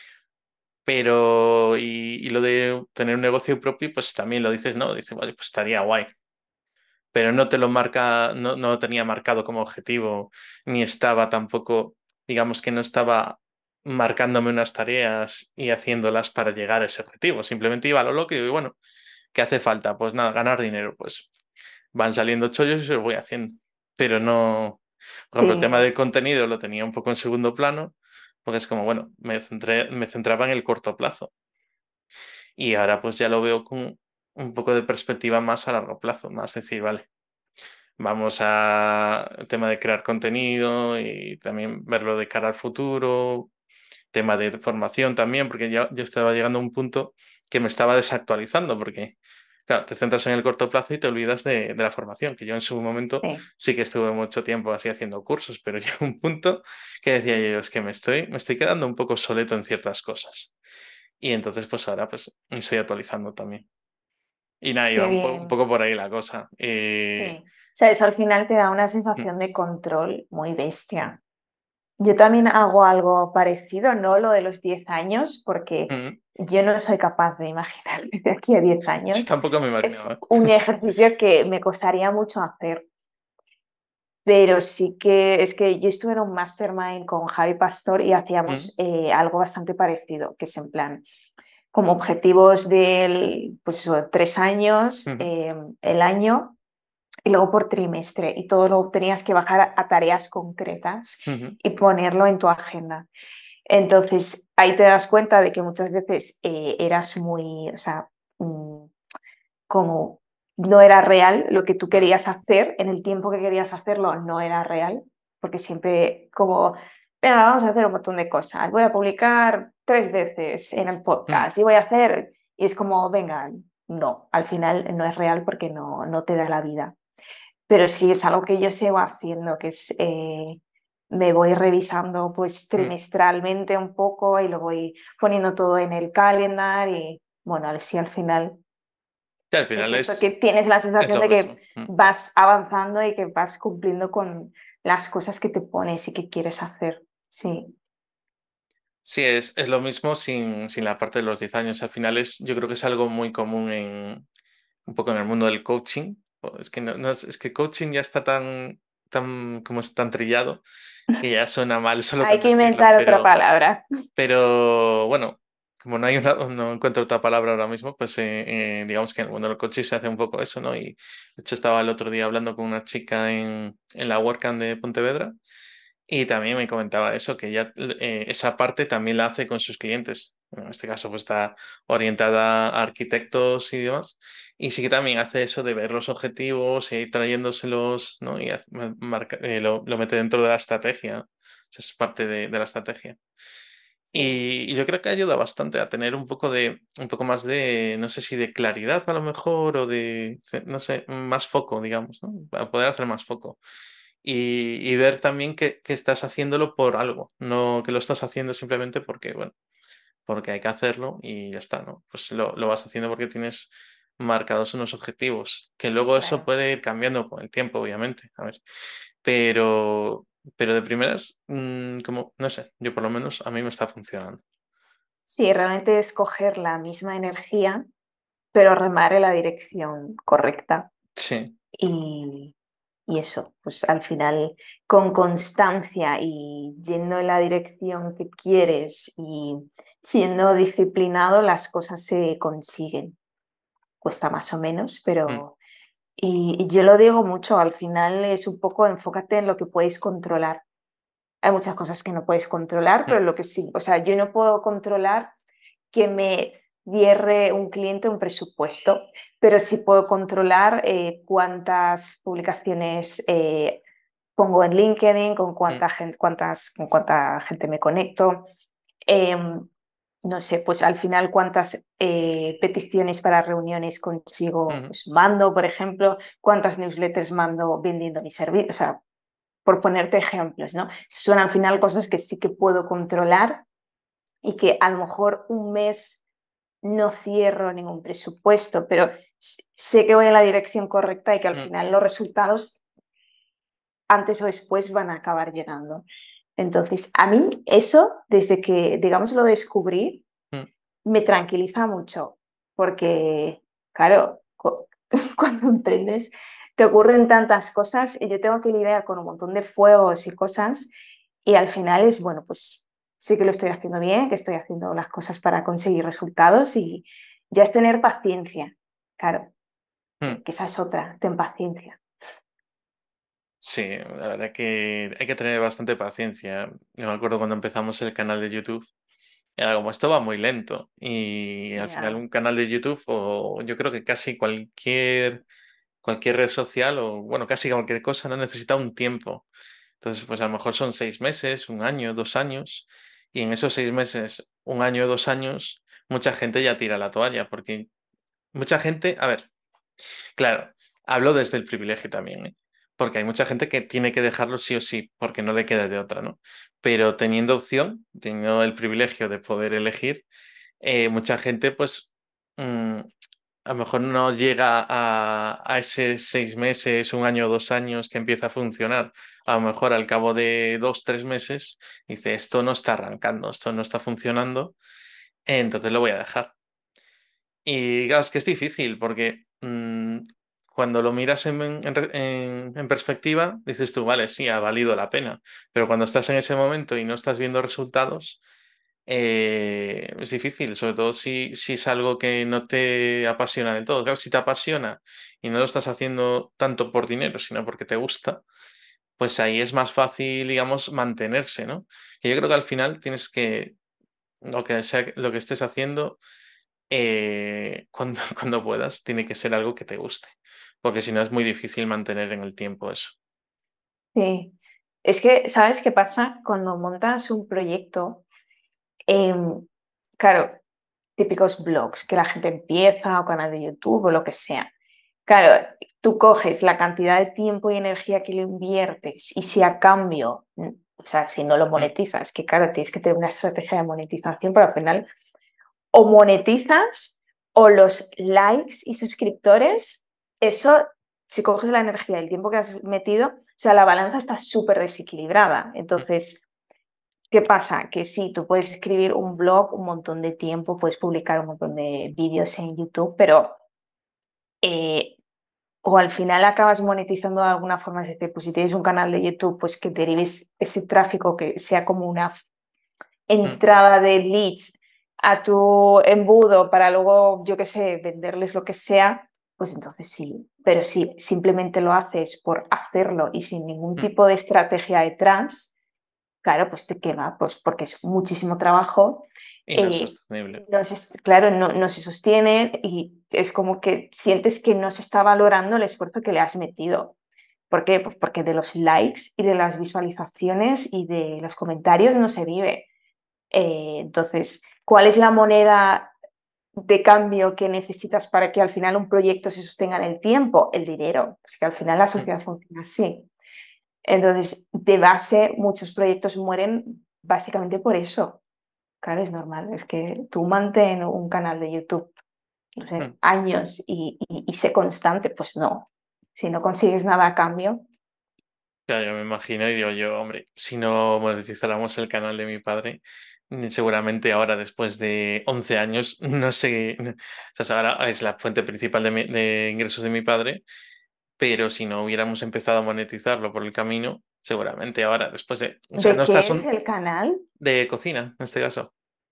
pero, y, y lo de tener un negocio propio, pues también lo dices, ¿no? Dices, vale, pues estaría guay. Pero no te lo marca, no, no lo tenía marcado como objetivo, ni estaba tampoco, digamos que no estaba marcándome unas tareas y haciéndolas para llegar a ese objetivo. Simplemente iba a lo loco y digo, bueno, ¿qué hace falta? Pues nada, ganar dinero. Pues van saliendo chollos y se los voy haciendo. Pero no, por ejemplo, el tema Sí, del contenido lo tenía un poco en segundo plano, porque es como, bueno, me centré, me centraba en el corto plazo. Y ahora pues ya lo veo con un poco de perspectiva más a largo plazo, más decir, vale. vamos a el tema de crear contenido y también verlo de cara al futuro, tema de formación también, porque ya yo estaba llegando a un punto que me estaba desactualizando, porque claro, te centras en el corto plazo y te olvidas de, de la formación, que yo en su momento Sí, sí que estuve mucho tiempo así haciendo cursos, pero llegó un punto que decía yo, es que me estoy, me estoy quedando un poco obsoleto en ciertas cosas. Y entonces pues ahora pues me estoy actualizando también. Y nada, iba qué un, po- un bien. poco por ahí la cosa. Eh, Sí. O sea, eso al final te da una mm, sensación de control muy bestia. Yo también hago algo parecido, no lo de los diez años, porque mm, yo no soy capaz de imaginarme de aquí a diez yo años. tampoco me Es imaginaba. un ejercicio que me costaría mucho hacer, pero sí que es que yo estuve en un mastermind con Javi Pastor y Mm, hacíamos eh, algo bastante parecido, que es en plan, como objetivos del, pues eso, tres años, ujú, eh, el año y luego por trimestre y todo lo tenías que bajar a, a tareas concretas ujú, y ponerlo en tu agenda. Entonces, ahí te das cuenta de que muchas veces eh, eras muy, o sea, mm, como no era real lo que tú mm, querías hacer, en el tiempo que querías hacerlo no era real, porque siempre como, venga, vamos a hacer un montón de cosas, voy a publicar tres veces en el mm, podcast y voy a hacer, y es como, venga, no, al final no es real porque no, no te da la vida. Pero sí es algo que yo sigo haciendo, que es, eh, me voy revisando pues mm. trimestralmente un poco y lo voy poniendo todo en el calendar y bueno, así al final Sí, al es final eso, que es, tienes la es sensación lo de que mismo. Mm. vas avanzando y que vas cumpliendo con las cosas que te pones y que quieres hacer. Sí, Sí, es, es lo mismo sin, sin la parte de los diez años. Al final es, yo creo que es algo muy común en un poco en el mundo del coaching. O Es que, no, no es, es que coaching ya está tan, tan, como es tan trillado que ya suena mal solo hay con que decirlo. inventar otra Pero, palabra. pero bueno, como no hay una, no encuentro otra palabra ahora mismo, pues eh, eh, digamos que en el mundo del coaching se hace un poco eso, ¿no? Y de hecho estaba el otro día hablando con una chica en, en la WordCamp de Pontevedra. Y también me comentaba eso, que ella eh, esa parte también la hace con sus clientes. En este caso, pues está orientada a arquitectos y demás. Y sí que también hace eso de ver los objetivos e ir trayéndoselos, ¿no? Y hace- ma- marca- eh, lo, lo mete dentro de la estrategia. ¿No? Esa es parte de, de la estrategia. Sí, Y, y yo creo que ayuda bastante a tener un poco de, un poco más de, no sé si de claridad a lo mejor, o de, no sé, más foco, digamos, ¿no? Para poder hacer más foco y, y ver también que, que estás haciéndolo por algo, no que lo estás haciendo simplemente porque, bueno, porque hay que hacerlo y ya está, ¿no? Pues lo, lo vas haciendo porque tienes marcados unos objetivos, que luego eso claro. puede ir cambiando con el tiempo, obviamente, a ver, pero, pero de primeras, mm, como, no sé, yo por lo menos a mí me está funcionando. Sí, realmente es coger la misma energía, pero remar en la dirección correcta. Sí. Y, y eso, pues al final con constancia y yendo en la dirección que quieres y siendo disciplinado, las cosas se consiguen. Cuesta más o menos, Mm, pero... Y, y yo lo digo mucho, al final es un poco enfócate en lo que puedes controlar. Hay muchas cosas que no puedes controlar, pero mm, lo que sí, o sea, yo no puedo controlar que me cierre un cliente un presupuesto, pero sí puedo controlar eh, cuántas publicaciones eh, pongo en LinkedIn, con mm, cuánta gente, cuántas, con cuánta gente me conecto. Em, no sé, pues al final cuántas eh, peticiones para reuniones consigo, mm, pues mando, por ejemplo, cuántas newsletters mando vendiendo mi servicio, o sea, por ponerte ejemplos, ¿no? Son al final cosas que sí que puedo controlar y que a lo mejor un mes no cierro ningún presupuesto, pero sé que voy en la dirección correcta y que al mm, final los resultados antes o después van a acabar llegando. Entonces, a mí eso, desde que, digamos, lo descubrí, mm, me tranquiliza mucho, porque, claro, cu- cuando emprendes te ocurren tantas cosas y yo tengo que lidiar con un montón de fuegos y cosas y al final es, bueno, pues sí que lo estoy haciendo bien, que estoy haciendo las cosas para conseguir resultados y ya es tener paciencia, claro, mm. que que esa es otra, ten paciencia. Sí, la verdad que hay que tener bastante paciencia. Yo me acuerdo cuando empezamos el canal de YouTube. Era como esto va muy lento y al final Ya, un canal de YouTube o yo creo que casi cualquier cualquier red social o, bueno, casi cualquier cosa, no necesita un tiempo. Entonces, pues a lo mejor son seis meses, un año, dos años, y en esos seis meses, un año, dos años, mucha gente ya tira la toalla, porque mucha gente, a ver, claro, hablo desde el privilegio también, ¿eh? Porque hay mucha gente que tiene que dejarlo sí o sí, porque no le queda de otra, ¿no? Pero teniendo opción, teniendo el privilegio de poder elegir, eh, mucha gente, pues, mm, a lo mejor no llega a, a esos seis meses, un año, dos años que empieza a funcionar. A lo mejor al cabo de dos, tres meses, dice, esto no está arrancando, esto no está funcionando, entonces lo voy a dejar. Y claro, es que es difícil porque mm, cuando lo miras en, en re- en- en perspectiva, dices tú, vale, sí, ha valido la pena. Pero cuando estás en ese momento y no estás viendo resultados, eh, es difícil, sobre todo si, si es algo que no te apasiona del todo. Claro, si te apasiona y no lo estás haciendo tanto por dinero, sino porque te gusta, pues ahí es más fácil, digamos, mantenerse, ¿no? Y yo creo que al final tienes que, lo que sea, lo que estés haciendo, eh, cuando, cuando puedas, tiene que ser algo que te guste, porque si no es muy difícil mantener en el tiempo eso. Sí. Es que, ¿sabes qué pasa? Cuando montas un proyecto, em, claro, típicos blogs que la gente empieza o canal de YouTube o lo que sea. Claro, tú coges la cantidad de tiempo y energía que le inviertes y si a cambio, mm, o sea, si no lo Mm, monetizas, que claro, tienes que tener una estrategia de monetización, pero al final o monetizas o los likes y suscriptores, eso, si coges la energía y el tiempo que has metido, o sea, la balanza está súper desequilibrada. mm, Entonces, ¿qué pasa? Que sí, tú puedes escribir un blog un montón de tiempo, puedes publicar un montón de vídeos en YouTube, pero eh, o al final acabas monetizando de alguna forma, es decir, pues si tienes un canal de YouTube, pues que derives ese tráfico que sea como una f- mm. entrada de leads a tu embudo para luego, yo qué sé, venderles lo que sea, pues entonces sí. Pero si simplemente lo haces por hacerlo y sin ningún Mm. tipo de estrategia detrás, claro, pues te quema, pues porque es muchísimo trabajo. Y no es eh, sostenible. no se- claro, no, no se sostiene y es como que sientes que no se está valorando el esfuerzo que le has metido. ¿Por qué? Pues porque de los likes y de las visualizaciones y de los comentarios no se vive. Eh, entonces, ¿cuál es la moneda de cambio que necesitas para que al final un proyecto se sostenga en el tiempo? El dinero. Es que al final la Mm. sociedad funciona así. Entonces, de base, muchos proyectos mueren básicamente por eso. Claro, es normal. Es que tú mantén un canal de YouTube, no sé, Mm. años y, y, y sé constante, pues no. Si no consigues nada a cambio, Claro, yo me imagino y digo yo, hombre, si no monetizáramos el canal de mi padre, mm, seguramente ahora, después de once años, no sé, o sea, ahora es la fuente principal de, mi- de ingresos de mi padre, pero si no hubiéramos empezado a monetizarlo por el camino, seguramente ahora, después de, o sea, ¿de no estás qué es un, el canal? de cocina, en este caso.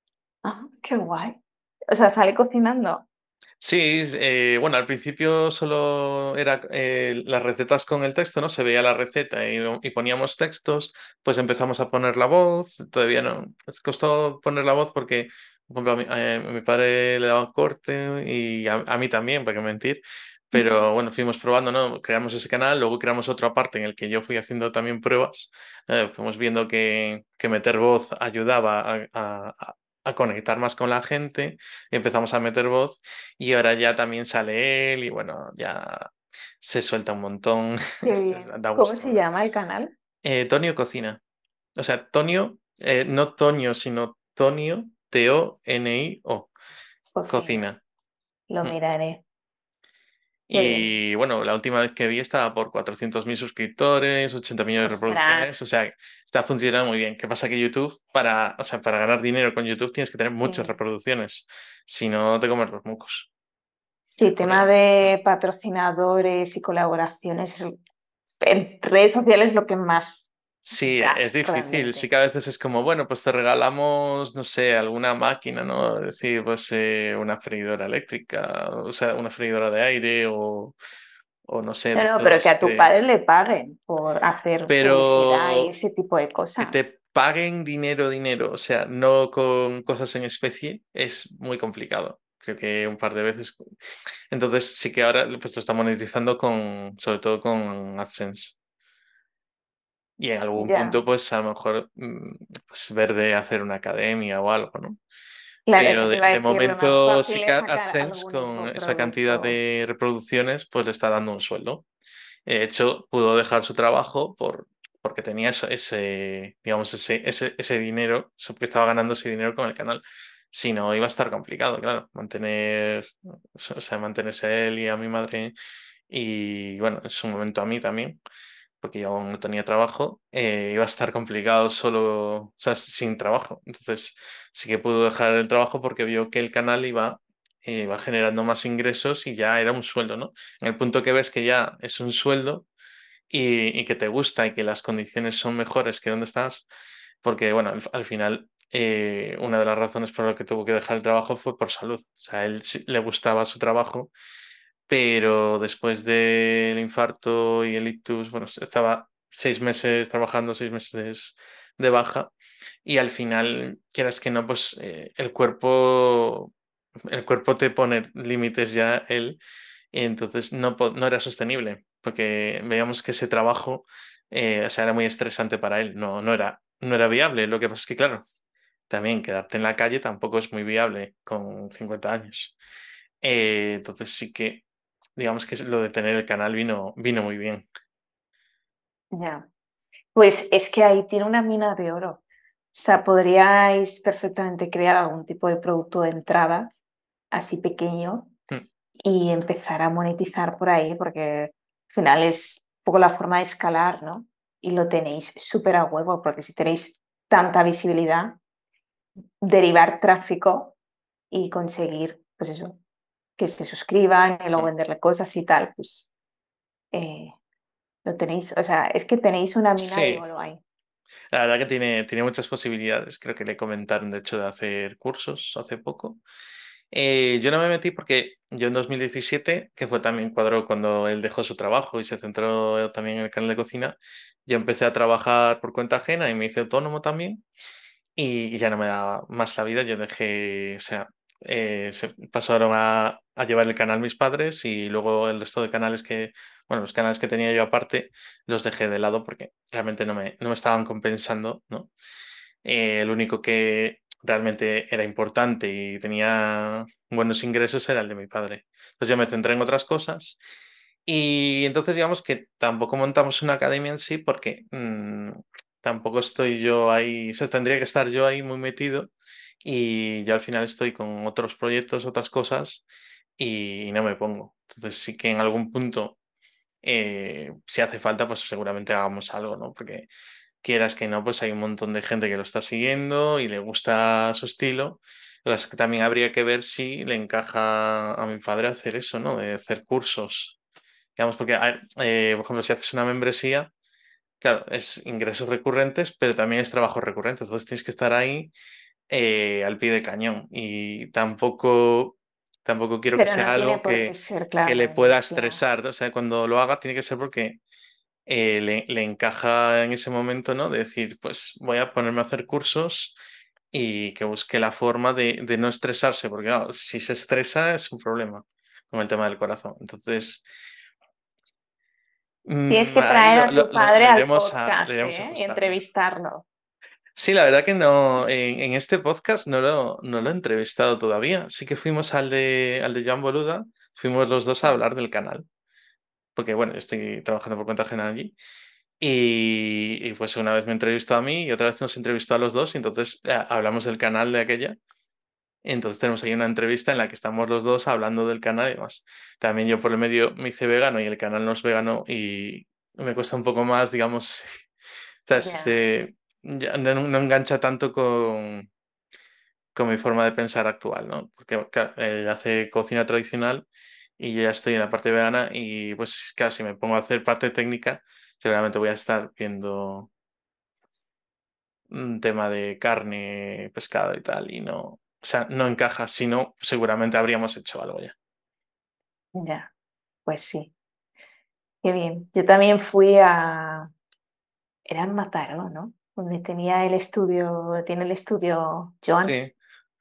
Ah, qué guay. O sea, sale cocinando. Sí, es, eh, bueno, al principio solo era eh, las recetas con el texto, ¿no? Se veía la receta y, y poníamos textos, pues empezamos a poner la voz, todavía no, nos costó poner la voz porque, por ejemplo, a mi, a mi padre le daba corte y a, a mí también, para qué mentir, pero bueno, fuimos probando, ¿no? Creamos ese canal, luego creamos otra parte en el que yo fui haciendo también pruebas, eh, fuimos viendo que, que meter voz ayudaba a, a a- a conectar más con la gente y empezamos a meter voz. Y ahora ya también sale él y bueno, ya se suelta un montón. Qué Se- bien. Da ¿Cómo gusto, se ¿no? llama el canal? Eh, Tonio cocina. O sea, Tonio, eh, no Tonio, sino Tonio, T O N I O, Cocina. cocina. Lo Mm. miraré. Qué bien. Y bueno, la última vez que vi estaba por cuatrocientos mil suscriptores, ochenta millones de Ostras. reproducciones, o sea, está funcionando muy bien. ¿Qué pasa? Que YouTube, para, o sea, para ganar dinero con YouTube tienes que tener muchas Sí. reproducciones, si no te comes los mocos. Sí, tema Porque, mm, de patrocinadores y colaboraciones es en redes sociales lo que más sí, da es difícil. Sí realmente. que a veces es como, bueno, pues te regalamos, no sé, alguna máquina, ¿no? Es decir, pues eh, una freidora eléctrica, o sea, una freidora de aire o, o no sé, No, de no, pero que estos a tu que... padre le paguen por hacer publicidad y Pero ese tipo de que te cosas. paguen dinero, dinero, o sea, no con cosas en especie, es muy complicado. creo que un par de veces. Entonces sí que ahora pues, lo está monetizando con, sobre todo con AdSense. Y en algún Ya, punto, pues a lo mejor mm, pues, ver de hacer una academia o algo, ¿no? claro, eso Pero te de, iba a de decir, lo más momento fácil sí que es sacar AdSense algún con esa cantidad infoproducto. de reproducciones, pues le está dando un sueldo. De hecho, pudo dejar su trabajo por, porque tenía eso- ese, digamos, ese, ese, ese dinero, so- que estaba ganando ese dinero con el canal. Si no, iba a estar complicado, claro, mantener, o sea, mantenerse él y a mi madre y, bueno, en su momento a mí también, porque yo aún no tenía trabajo, eh, iba a estar complicado solo, o sea, sin trabajo. Entonces, sí que pudo dejar el trabajo porque vio que el canal iba, eh, iba generando más ingresos y ya era un sueldo, ¿no? En el punto que ves que ya es un sueldo y, y que te gusta y que las condiciones son mejores que donde estás, porque bueno, al, al final eh, una de las razones por las que tuvo que dejar el trabajo fue por salud. O sea, a él sí le gustaba su trabajo, pero después del infarto y el ictus, bueno, estaba seis meses trabajando, seis meses de baja y al final, quieras que no, pues eh, el cuerpo, el cuerpo te pone límites ya él y entonces no, po- no era sostenible porque veíamos que ese trabajo, eh, o sea, era muy estresante para él, no, no era, no era viable. Lo que pasa es que, claro, también quedarte en la calle tampoco es muy viable con cincuenta años. Eh, entonces sí que, digamos que lo de tener el canal vino, vino muy bien. Ya. Pues es que ahí tiene una mina de oro. O sea, podríais perfectamente crear algún tipo de producto de entrada, así pequeño, Mm. y empezar a monetizar por ahí, porque al final es un poco la forma de escalar, ¿no? Y lo tenéis súper a huevo, porque si tenéis tanta visibilidad, derivar tráfico y conseguir, pues eso, que se suscriban y luego Mm. venderle cosas y tal, pues eh, lo tenéis, o sea, es que tenéis una mina de Sí, oro ahí. la verdad que tiene, tiene muchas posibilidades. Creo que le comentaron, de hecho, de hacer cursos hace poco. Eh, yo no me metí porque yo en dos mil diecisiete, que fue también cuadro cuando él dejó su trabajo y se centró también en el canal de cocina, yo empecé a trabajar por cuenta ajena y me hice autónomo también y ya no me daba más la vida. Yo dejé, o sea, eh, se pasaron a, a llevar el canal mis padres y luego el resto de canales que, bueno, los canales que tenía yo aparte, los dejé de lado porque realmente no me, no me estaban compensando, ¿no? Eh, el único que realmente era importante y tenía buenos ingresos era el de mi padre. Entonces ya me centré en otras cosas y entonces digamos que tampoco montamos una academia en sí porque mm, tampoco estoy yo ahí, o sea, tendría que estar yo ahí muy metido y yo al final estoy con otros proyectos, otras cosas y no me pongo. Entonces sí que en algún punto, eh, si hace falta, pues seguramente hagamos algo, ¿no? Porque quieras que no, pues hay un montón de gente que lo está siguiendo y le gusta su estilo. Lo que pasa es que también habría que ver si le encaja a mi padre hacer eso, ¿no? De hacer cursos. Digamos, porque, a ver, eh, por ejemplo, si haces una membresía, claro, es ingresos recurrentes, pero también es trabajo recurrente. Entonces tienes que estar ahí eh, al pie de cañón. Y tampoco, tampoco quiero que Pero sea no tiene algo por qué que, ser, que claro, le pueda buenísimo. estresar. O sea, cuando lo haga tiene que ser porque eh, le, le encaja en ese momento, ¿no? De decir, pues voy a ponerme a hacer cursos y que busque la forma de, de no estresarse, porque claro, si se estresa es un problema con el tema del corazón. Entonces, Tienes mm, que ahí traer lo, a lo- tu lo- padre lo al iremos a, lo podcast, iremos ¿eh? Y ajustando. entrevistarlo. Sí, la verdad que no, en, en este podcast no lo, no lo he entrevistado todavía. Sí que fuimos al de, al de Jan Boluda, fuimos los dos a Mm. hablar del canal, porque bueno, yo estoy trabajando por cuenta ajena allí. Y, y, pues una vez me entrevistó a mí y otra vez nos entrevistó a los dos y entonces eh, hablamos del canal de aquella. Entonces tenemos ahí una entrevista en la que estamos los dos hablando del canal y demás. También yo por el medio me hice vegano y el canal no es vegano y me cuesta un poco más, digamos, o sea, Ya, se, ya no, no engancha tanto con, con mi forma de pensar actual, ¿no? Porque claro, él hace cocina tradicional y yo ya estoy en la parte vegana y pues claro, si me pongo a hacer parte técnica, seguramente voy a estar viendo un tema de carne, pescado y tal, y no, o sea, no encaja, si no, seguramente habríamos hecho algo ya. ya, pues sí, qué bien. Yo también fui a, era en Mataró, ¿no? Donde tenía el estudio, tiene el estudio Joan. Sí,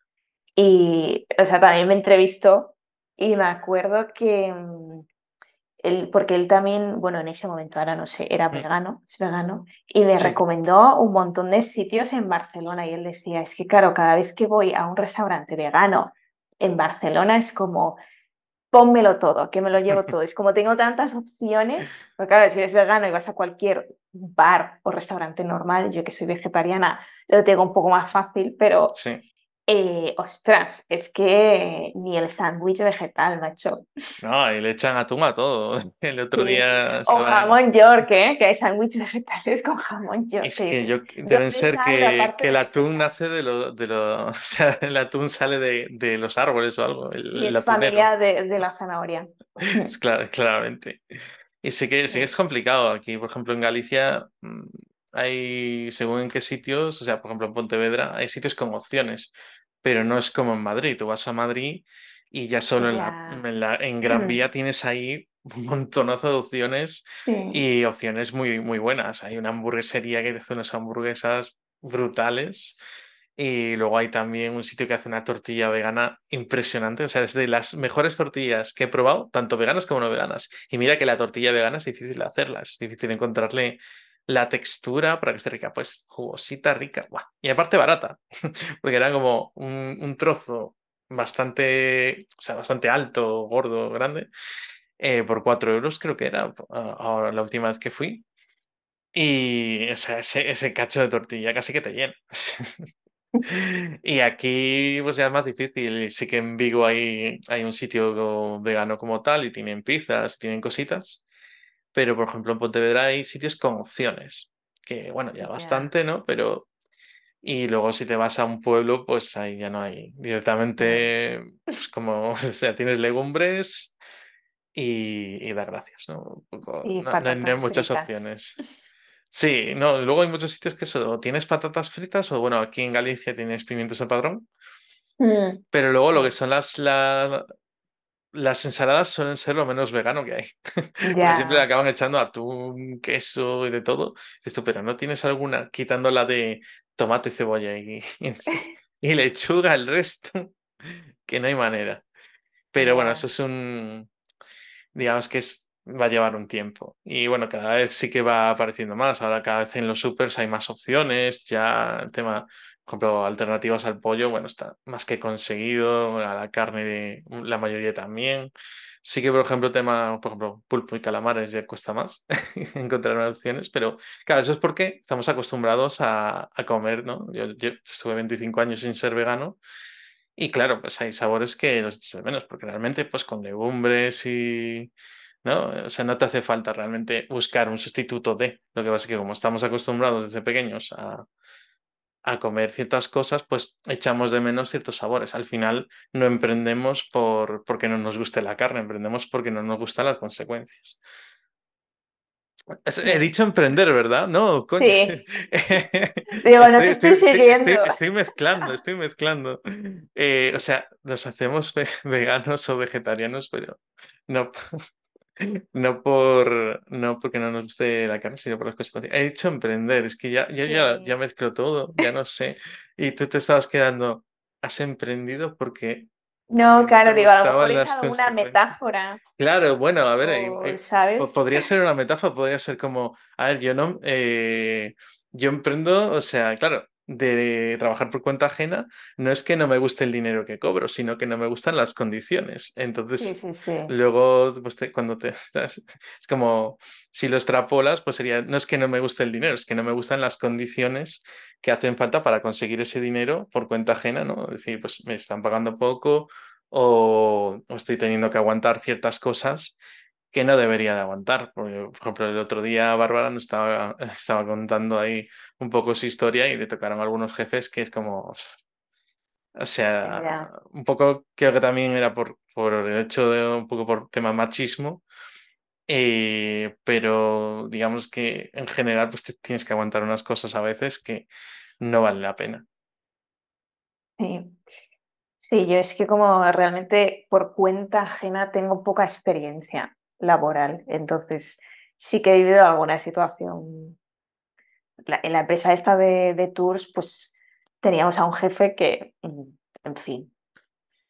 Y, o sea, también me entrevistó y me acuerdo que, mm, él, porque él también, bueno, en ese momento, ahora no sé, era Mm, vegano, es vegano, y me sí, sí. recomendó un montón de sitios en Barcelona. Y él decía, es que claro, cada vez que voy a un restaurante vegano en Barcelona es como, pónmelo todo, que me lo llevo todo. Es como tengo tantas opciones, porque claro, si eres vegano y vas a cualquier bar o restaurante normal, yo que soy vegetariana, lo tengo un poco más fácil, pero Sí. eh, ostras, es que ni el sándwich vegetal, macho. No, y le echan atún a todo. El otro Sí. día O estaba en... jamón York, ¿eh? Que hay sándwiches vegetales con jamón York. Es Que que dices, yo deben ¿dónde ser sale la que, parte que el atún vegetal? nace de lo, de lo, o sea, el atún sale de, de los árboles o algo, Sí, el, el es atunero. familia de, de la zanahoria. Es clar- claramente. Y sí que, sí que Sí, es complicado. Aquí, por ejemplo, en Galicia, mm, hay, según en qué sitios, o sea, por ejemplo, en Pontevedra, hay sitios con opciones, pero no es como en Madrid. Tú vas a Madrid y ya solo en la, ya. en la- en Gran Vía tienes ahí un montonazo de opciones Sí, y opciones muy, muy buenas. Hay una hamburguesería que te hace unas hamburguesas brutales. Y luego hay también un sitio que hace una tortilla vegana impresionante. O sea, es de las mejores tortillas que he probado, tanto veganas como no veganas. Y mira que la tortilla vegana es difícil de hacerla, es difícil encontrarle la textura para que esté rica. Pues jugosita, rica. ¡Buah! Y aparte barata, porque era como un, un trozo bastante, o sea, bastante alto, gordo, grande, eh, por cuatro euros creo que era, a- ahora la última vez que fui. Y o sea, ese, ese cacho de tortilla casi que te llena. Y aquí pues ya es más difícil. Sí que en Vigo hay, hay un sitio vegano como tal y tienen pizzas, tienen cositas. Pero por ejemplo en Pontevedra hay sitios con opciones. Que bueno, ya ya. bastante, ¿no? Pero... Y luego si te vas a un pueblo, pues ahí ya no hay. No. Directamente, pues como, o sea, tienes legumbres y, y da gracias, ¿no? Un poco, Sí, no, no hay no hay patatas muchas fritas. opciones. Sí, no, luego hay muchos sitios que solo tienes patatas fritas o bueno, aquí en Galicia tienes pimientos al padrón, Mm, pero luego lo que sí, son las, la- las ensaladas suelen ser lo menos vegano que hay, porque siempre le ya, acaban echando atún, queso y de todo. Esto, pero ¿no tienes alguna quitándola de tomate, cebolla y, y lechuga el resto? Que no hay manera. Pero bueno, eso ya, es un, digamos que es, va a llevar un tiempo. Y bueno, cada vez sí que va apareciendo más. Ahora cada vez en los supers hay más opciones. Ya el tema, por ejemplo, alternativas al pollo, bueno, está más que conseguido. A la carne, de, la mayoría también. Sí que, por ejemplo, tema, por ejemplo, pulpo y calamares ya cuesta más encontrar opciones, pero claro, eso es porque estamos acostumbrados a, a comer, ¿no? Yo, yo estuve veinticinco años sin ser vegano y claro, pues hay sabores que los echas de menos, porque realmente, pues con legumbres y, ¿no? O sea, no te hace falta realmente buscar un sustituto de. Lo que pasa es que como estamos acostumbrados desde pequeños a, a comer ciertas cosas, pues echamos de menos ciertos sabores. Al final no emprendemos por, porque no nos guste la carne, emprendemos porque no nos gustan las consecuencias. Es- He sí. dicho emprender, ¿verdad? No, coño. Sí. Digo, no Estoy, te estoy, estoy estoy, siguiendo. estoy, estoy mezclando, estoy mezclando. Eh, o sea, nos hacemos ve- veganos o vegetarianos, pero no, no por, no porque no nos guste la carne, sino por las consecuencias. He dicho emprender, es que ya, yo ya, ya Sí. mezclo todo, ya no sé. Y tú te estabas quedando, has emprendido porque, No, porque no te claro, digo, a lo mejor gustaban es las alguna consecuencias. metáfora Claro, bueno, a ver, eh, o, eh, po- ¿sabes? podría ser una metáfora, podría ser como, a ver, yo no, eh, yo emprendo, o sea, claro, de trabajar por cuenta ajena, no es que no me guste el dinero que cobro, sino que no me gustan las condiciones. Sí, Entonces, sí, sí. luego, pues te- cuando te, ¿sabes? Es como, si lo extrapolas, pues sería, no es que no me guste el dinero, es que no me gustan las condiciones que hacen falta para conseguir ese dinero por cuenta ajena, ¿no? Es decir, pues me están pagando poco o, o estoy teniendo que aguantar ciertas cosas que no debería de aguantar. Porque, por ejemplo, el otro día Bárbara nos estaba, estaba contando ahí un poco su historia y le tocaron algunos jefes que es como, o sea, Ya. un poco creo que también era por, por el hecho de un poco por tema machismo. Eh, pero digamos que en general pues te tienes que aguantar unas cosas a veces que no vale la pena. Sí. Sí, yo es que como realmente por cuenta ajena tengo poca experiencia laboral, entonces sí que he vivido alguna situación. La- en la empresa esta de, de tours, pues teníamos a un jefe que, mm, en fin.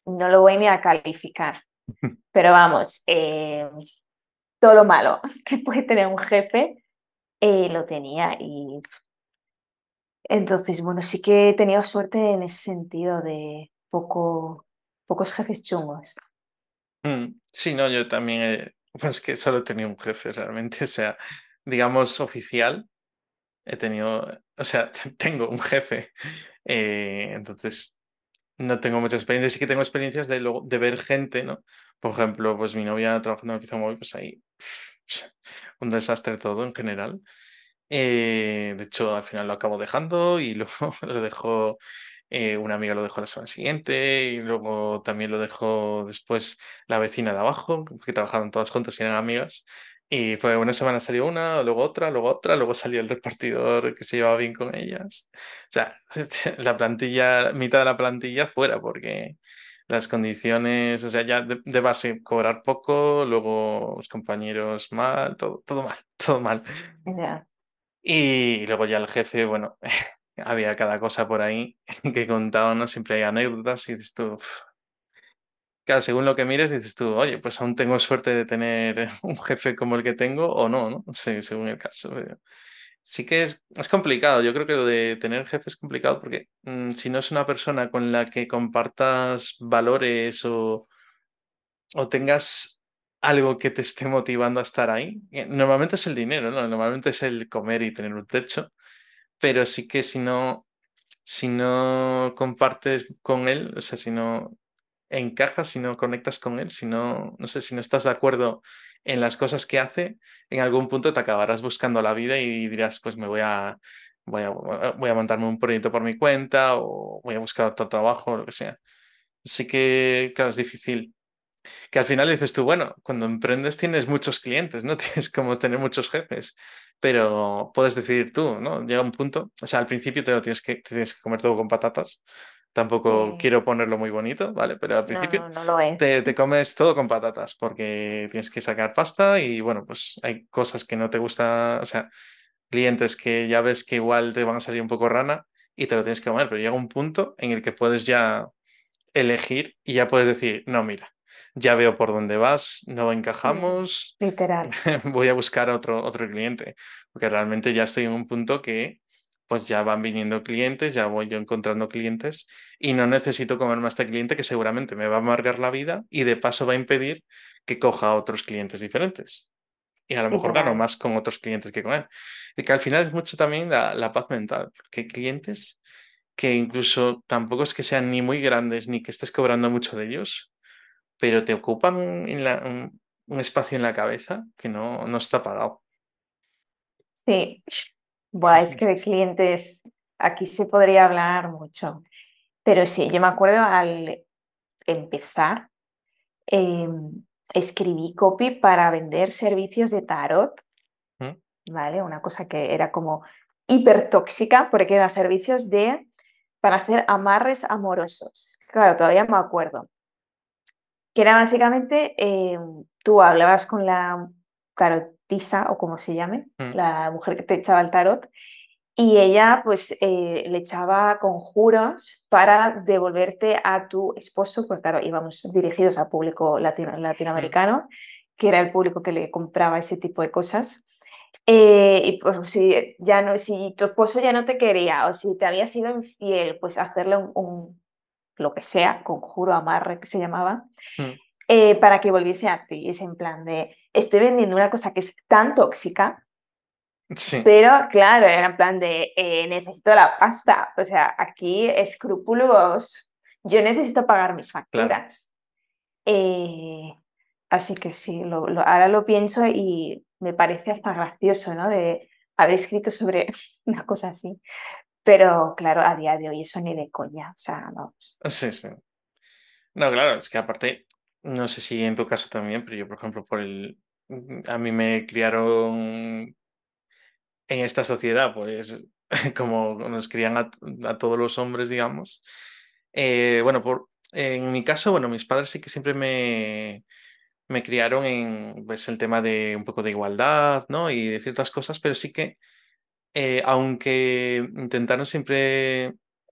no lo voy ni a calificar, pero vamos, eh, todo lo malo que puede tener un jefe, eh, lo tenía y entonces, bueno, sí que he tenido suerte en ese sentido de poco, pocos jefes chungos. Mm, sí, no, yo también, he- pues que solo he tenido un jefe realmente, o sea, digamos oficial, he tenido, o sea, tengo un jefe, eh, entonces no tengo mucha experiencia, sí que tengo experiencias de, luego- de ver gente, ¿no? Por ejemplo, pues mi novia trabajando en el piso móvil, pues ahí, un desastre todo en general. Eh, de hecho, al final lo acabo dejando y luego lo dejó, eh, una amiga lo dejó la semana siguiente y luego también lo dejó después la vecina de abajo, que trabajaban todas juntas y eran amigas. Y fue una semana salió una, luego otra, luego otra, luego salió el repartidor que se llevaba bien con ellas. O sea, la plantilla, mitad de la plantilla fuera porque las condiciones, o sea, ya de, de base cobrar poco, luego los compañeros mal, todo, todo mal, todo mal. Ya, Y luego ya el jefe, bueno, había cada cosa por ahí que contaban, ¿no? Siempre hay anécdotas y dices tú, "Uf". Claro, según lo que mires, dices tú, oye, pues aún tengo suerte de tener un jefe como el que tengo o no, ¿no? Sí, según el caso. Pero sí que es, es complicado. Yo creo que lo de tener jefe es complicado porque mm, si no es una persona con la que compartas valores o, o tengas algo que te esté motivando a estar ahí, eh, normalmente es el dinero, ¿no? Normalmente es el comer y tener un techo, pero sí que si no, si no compartes con él, o sea, si no encajas, si no conectas con él, si no, no sé, si no estás de acuerdo en las cosas que hace, en algún punto te acabarás buscando la vida y dirás, pues me voy a, voy a, voy a montarme un proyecto por mi cuenta o voy a buscar otro trabajo, lo que sea. Así que, claro, es difícil. Que al final dices tú, bueno, cuando emprendes tienes muchos clientes, ¿no? Tienes como tener muchos jefes, pero puedes decidir tú, ¿no? Llega un punto, o sea, al principio te lo tienes que, te tienes que comer todo con patatas. Tampoco sí, quiero ponerlo muy bonito, ¿vale? Pero al no, principio no, no lo es. te, te comes todo con patatas porque tienes que sacar pasta y bueno, pues hay cosas que no te gusta, o sea, clientes que ya ves que igual te van a salir un poco rana y te lo tienes que comer, pero llega un punto en el que puedes ya elegir y ya puedes decir, no, mira, ya veo por dónde vas, no Mm, encajamos, literal. voy a buscar otro, otro cliente, porque realmente ya estoy en un punto que pues ya van viniendo clientes, ya voy yo encontrando clientes y no necesito comerme a este cliente que seguramente me va a amargar la vida y de paso va a impedir que coja a otros clientes diferentes. Y a lo mejor gano Literal. más con otros clientes que con él. Y que al final es mucho también la, la paz mental, que hay clientes que incluso tampoco es que sean ni muy grandes ni que estés cobrando mucho de ellos, pero te ocupan en la- un, un espacio en la cabeza que no, no está pagado. Sí, buah, es que de clientes aquí se podría hablar mucho. Pero sí, yo me acuerdo al empezar, em, escribí copy para vender servicios de tarot, ¿Mm? ¿vale? Una cosa que era como hiper tóxica porque eran servicios de para hacer amarres amorosos. Claro, todavía me acuerdo. Que era básicamente, em, tú hablabas con la tarotisa o como se llame, ¿Mm? la mujer que te echaba el tarot, y ella pues eh, le echaba conjuros para devolverte a tu esposo, pues claro, íbamos dirigidos a público latino- ¿Mm? latinoamericano, que era el público que le compraba ese tipo de cosas. Eh, y pues si, ya no, si tu esposo ya no te quería o si te había sido infiel, pues hacerle un, un- lo que sea, conjuro, amarre que se llamaba, ¿Mm? eh, para que volviese a ti. Es en plan de, estoy vendiendo una cosa que es tan tóxica, Sí, pero claro, era en plan de, eh, necesito la pasta. O sea, aquí escrúpulos, yo necesito pagar mis claro. facturas. Eh, así que sí, lo, lo- ahora lo pienso y me parece hasta gracioso, ¿no? De haber escrito sobre una cosa así. Pero claro, a día de hoy eso ni de coña. O sea, no. Sí, sí. No, claro, es que aparte, no sé si en tu caso también, pero yo, por ejemplo, por el... A mí me criaron en esta sociedad, pues como nos crían a, a todos los hombres, digamos. Eh, bueno, por, en mi caso, bueno, mis padres sí que siempre me, me criaron en pues, el tema de un poco de igualdad, ¿no? Y de ciertas cosas, pero sí que, eh, aunque intentaron siempre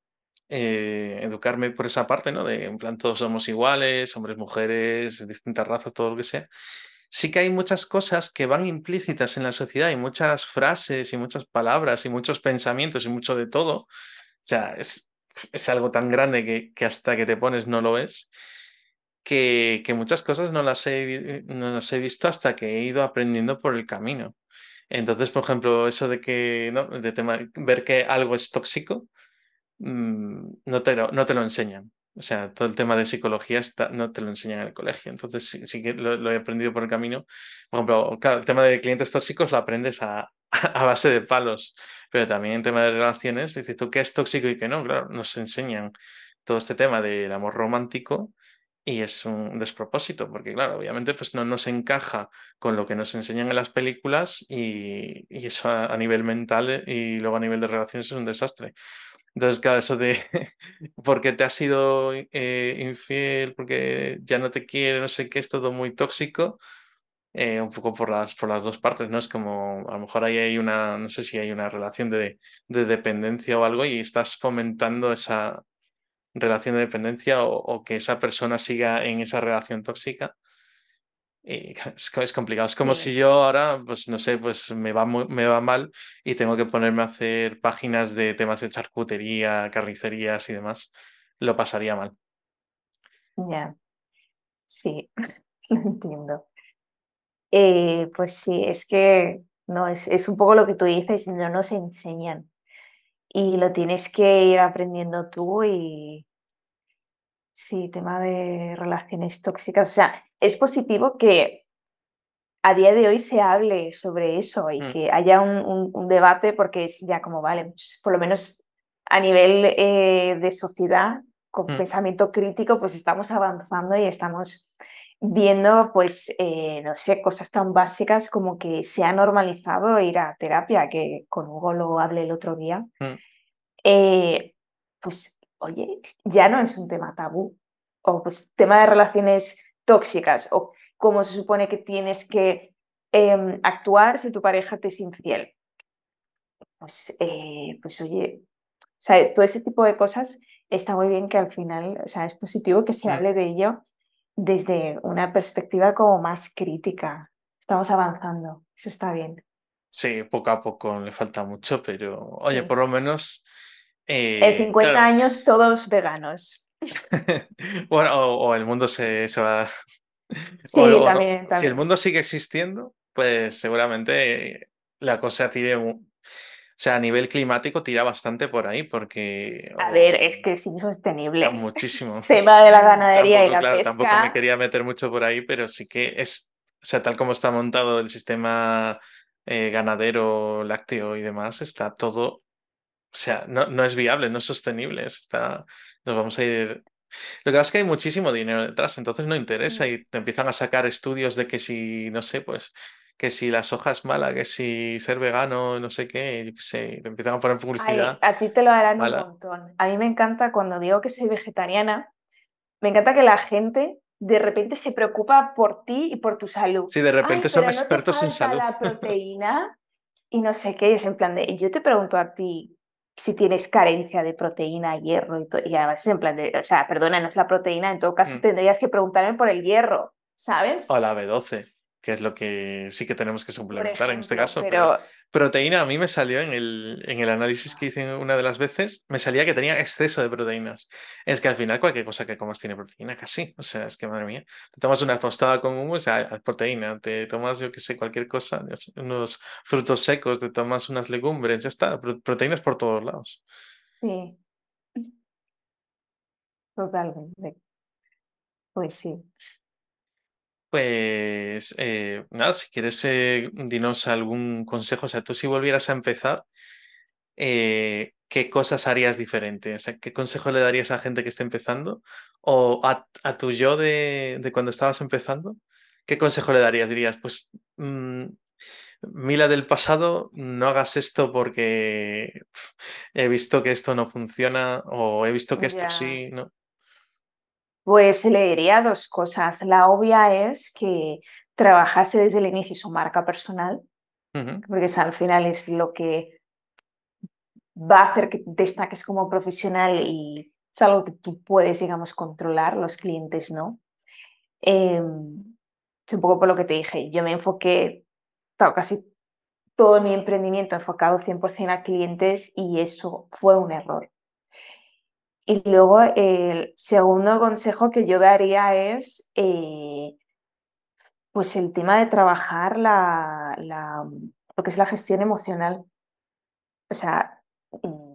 eh, educarme por esa parte, ¿no? De, en plan, todos somos iguales, hombres, mujeres, distintas razas, todo lo que sea. Sí que hay muchas cosas que van implícitas en la sociedad y muchas frases y muchas palabras y muchos pensamientos y mucho de todo. O sea, es, es algo tan grande que, que hasta que te pones no lo es, que, que muchas cosas no las he, vi- no las he visto hasta que he ido aprendiendo por el camino. Entonces, por ejemplo, eso de que, ¿no? De tema, ver que algo es tóxico mm, no te lo, no te lo enseñan. O sea, todo el tema de psicología está, no te lo enseñan en el colegio. Entonces, sí, sí que lo, lo he aprendido por el camino. Por ejemplo, claro, el tema de clientes tóxicos lo aprendes a, a base de palos, pero también en tema de relaciones, dices tú qué es tóxico y qué no. Claro, nos enseñan todo este tema del amor romántico y es un despropósito, porque claro, obviamente pues no nos encaja con lo que nos enseñan en las películas y, y eso a, a nivel mental eh, y luego a nivel de relaciones es un desastre. Entonces, claro, eso de porque te has sido eh, infiel, porque ya no te quiere, no sé qué, es todo muy tóxico, eh, un poco por las, por las dos partes, ¿no? Es como, a lo mejor ahí hay una, no sé si hay una relación de, de dependencia o algo y estás fomentando esa relación de dependencia o, o que esa persona siga en esa relación tóxica. Y es, co- es complicado. Es como si Sí, yo ahora, pues no sé, pues me va, mu- me va mal y tengo que ponerme a hacer páginas de temas de charcutería, carnicerías y demás. Lo pasaría mal. ya, sí, lo entiendo. Eh, pues sí, es que no, es, es un poco lo que tú dices, no nos enseñan y lo tienes que ir aprendiendo tú y sí, tema de relaciones tóxicas. O sea, es positivo que a día de hoy se hable sobre eso y Mm, que haya un, un- un debate porque es ya como, vale, pues, por lo menos a nivel eh, de sociedad, con mm, pensamiento crítico, pues estamos avanzando y estamos viendo, pues, eh, no sé, cosas tan básicas como que se ha normalizado ir a terapia, que con Hugo lo hablé el otro día. mm, Eh, pues, oye, ya no es un tema tabú. O pues tema de relaciones tóxicas o cómo se supone que tienes que em, actuar si tu pareja te es infiel. Pues, eh, pues oye, o sea, todo ese tipo de cosas está muy bien que al final, o sea, es positivo que se mm. hable de ello desde una perspectiva como más crítica. Estamos avanzando, eso está bien. Sí, poco a poco le falta mucho, pero oye, por Sí. lo menos, En eh, cincuenta claro, años todos veganos. bueno, o, o el mundo se, se va, o, Sí, o no- también, si el también. mundo sigue existiendo, pues seguramente eh, la cosa tire, un- o sea, a nivel climático tira bastante por ahí, porque A ver, o, es que es a insostenible. muchísimo. Tema de la ganadería y Tampoco, la claro, tampoco me pesca. quería meter mucho por ahí, pero sí que es, o sea, tal como está montado el sistema eh, ganadero, lácteo y demás, está todo, o sea, no, no es viable, no es sostenible, es- está, nos vamos a ir. Lo que pasa es que hay muchísimo dinero detrás, entonces no interesa Mm. y te empiezan a sacar estudios de que si, no sé, pues, que si la soja es mala, que si ser vegano, no sé qué, yo qué sé, te empiezan a poner Ay, publicidad a ti te lo harán un mala. montón. A mí me encanta cuando digo que soy vegetariana, me encanta que la gente de repente se preocupa por ti y por tu salud. Si de repente Ay, son pero no te expertos en falta salud. la proteína y no sé qué. Es en plan de, yo te pregunto a ti si tienes carencia de proteína, hierro y todo. Y además es en plan de, o sea, perdona, no es la proteína, en todo caso Mm. tendrías que preguntarme por el hierro, ¿sabes? O la B doce, que es lo que sí que tenemos que Por suplementar en este ejemplo, caso, pero pero proteína a mí me salió en el, en el análisis que hice una de las veces, me salía que tenía exceso de proteínas. Es que al final cualquier cosa que comas tiene proteína, casi. O sea, es que madre mía, te tomas una tostada con humo, o sea, hay proteína, te tomas yo qué sé, cualquier cosa, yo sé, unos frutos secos, te tomas unas legumbres, ya está, pro- proteínas por todos lados. sí, totalmente. Pues sí. Pues eh, nada, si quieres, eh, dinos algún consejo. O sea, tú si volvieras a empezar, eh, ¿qué cosas harías diferente? O sea, ¿qué consejo le darías a gente que esté empezando? O a, a tu yo de, de cuando estabas empezando, ¿qué consejo le darías? Dirías, pues, mm, Mila del pasado, no hagas esto porque pf, he visto que esto no funciona o he visto que esto Ya. sí, ¿no? Pues le diría dos cosas. La obvia es que trabajase desde el inicio su marca personal, Ujú, porque eso al final es lo que va a hacer que te destaques como profesional y es algo que tú puedes, digamos, controlar, los clientes no. Eh, es un poco por lo que te dije, yo me enfoqué claro, casi todo mi emprendimiento enfocado cien por ciento a clientes y eso fue un error. Y luego el segundo consejo que yo daría es eh, pues el tema de trabajar la, la- lo que es la gestión emocional. O sea, mm,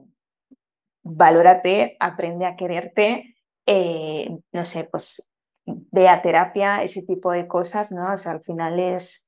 valórate, aprende a quererte, eh, no sé, pues ve a terapia, ese tipo de cosas, ¿no? O sea, al final es,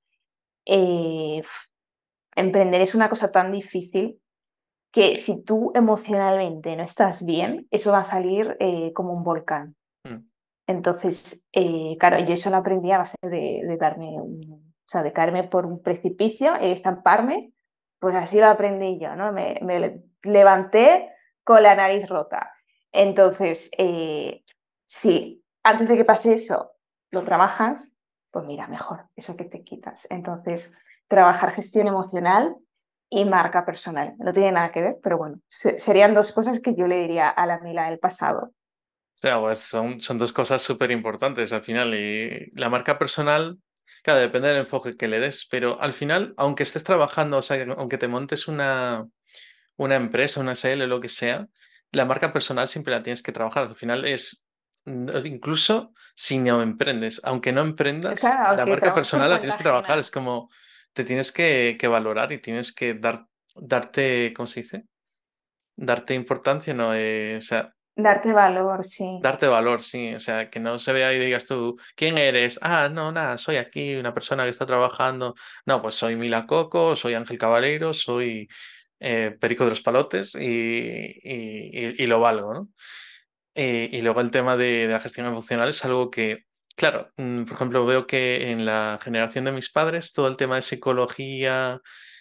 eh, emprender es una cosa tan difícil que si tú emocionalmente no estás bien, eso va a salir eh, como un volcán. Mm. Entonces, eh, claro, yo eso lo aprendí a base de, de darme un, o sea, de caerme por un precipicio y estamparme, pues así lo aprendí yo, ¿no? Me, me le- levanté con la nariz rota. Entonces, eh, sí, antes de que pase eso, lo trabajas, pues mira, mejor, eso que te quitas. Entonces, trabajar gestión emocional y marca personal. No tiene nada que ver, pero bueno, se- serían dos cosas que yo le diría a la Mila del pasado. O sea, pues son, son dos cosas súper importantes al final. Y la marca personal, claro, depende del enfoque que le des, pero al final, aunque estés trabajando, o sea, aunque te montes una, una empresa, una S L o lo que sea, la marca personal siempre la tienes que trabajar. Al final es, mm, incluso si no emprendes, aunque no emprendas, Claro, la aunque marca trabajes por personal la cuenta tienes que trabajar. Es ajena. como, te tienes que, que valorar y tienes que dar, darte, ¿cómo se dice? Darte importancia, ¿no? Eh, o sea, Darte valor, sí. darte valor, sí. O sea, que no se vea y digas tú, ¿quién eres? Ah, no, nada, soy aquí una persona que está trabajando. No, pues soy Mila Coco, soy Ángel Caballero, soy eh, Perico de los Palotes y, y- y- y lo valgo, ¿no? Eh, y luego el tema de, de la gestión emocional es algo que, claro, mm, por ejemplo, veo que en la generación de mis padres todo el tema de psicología,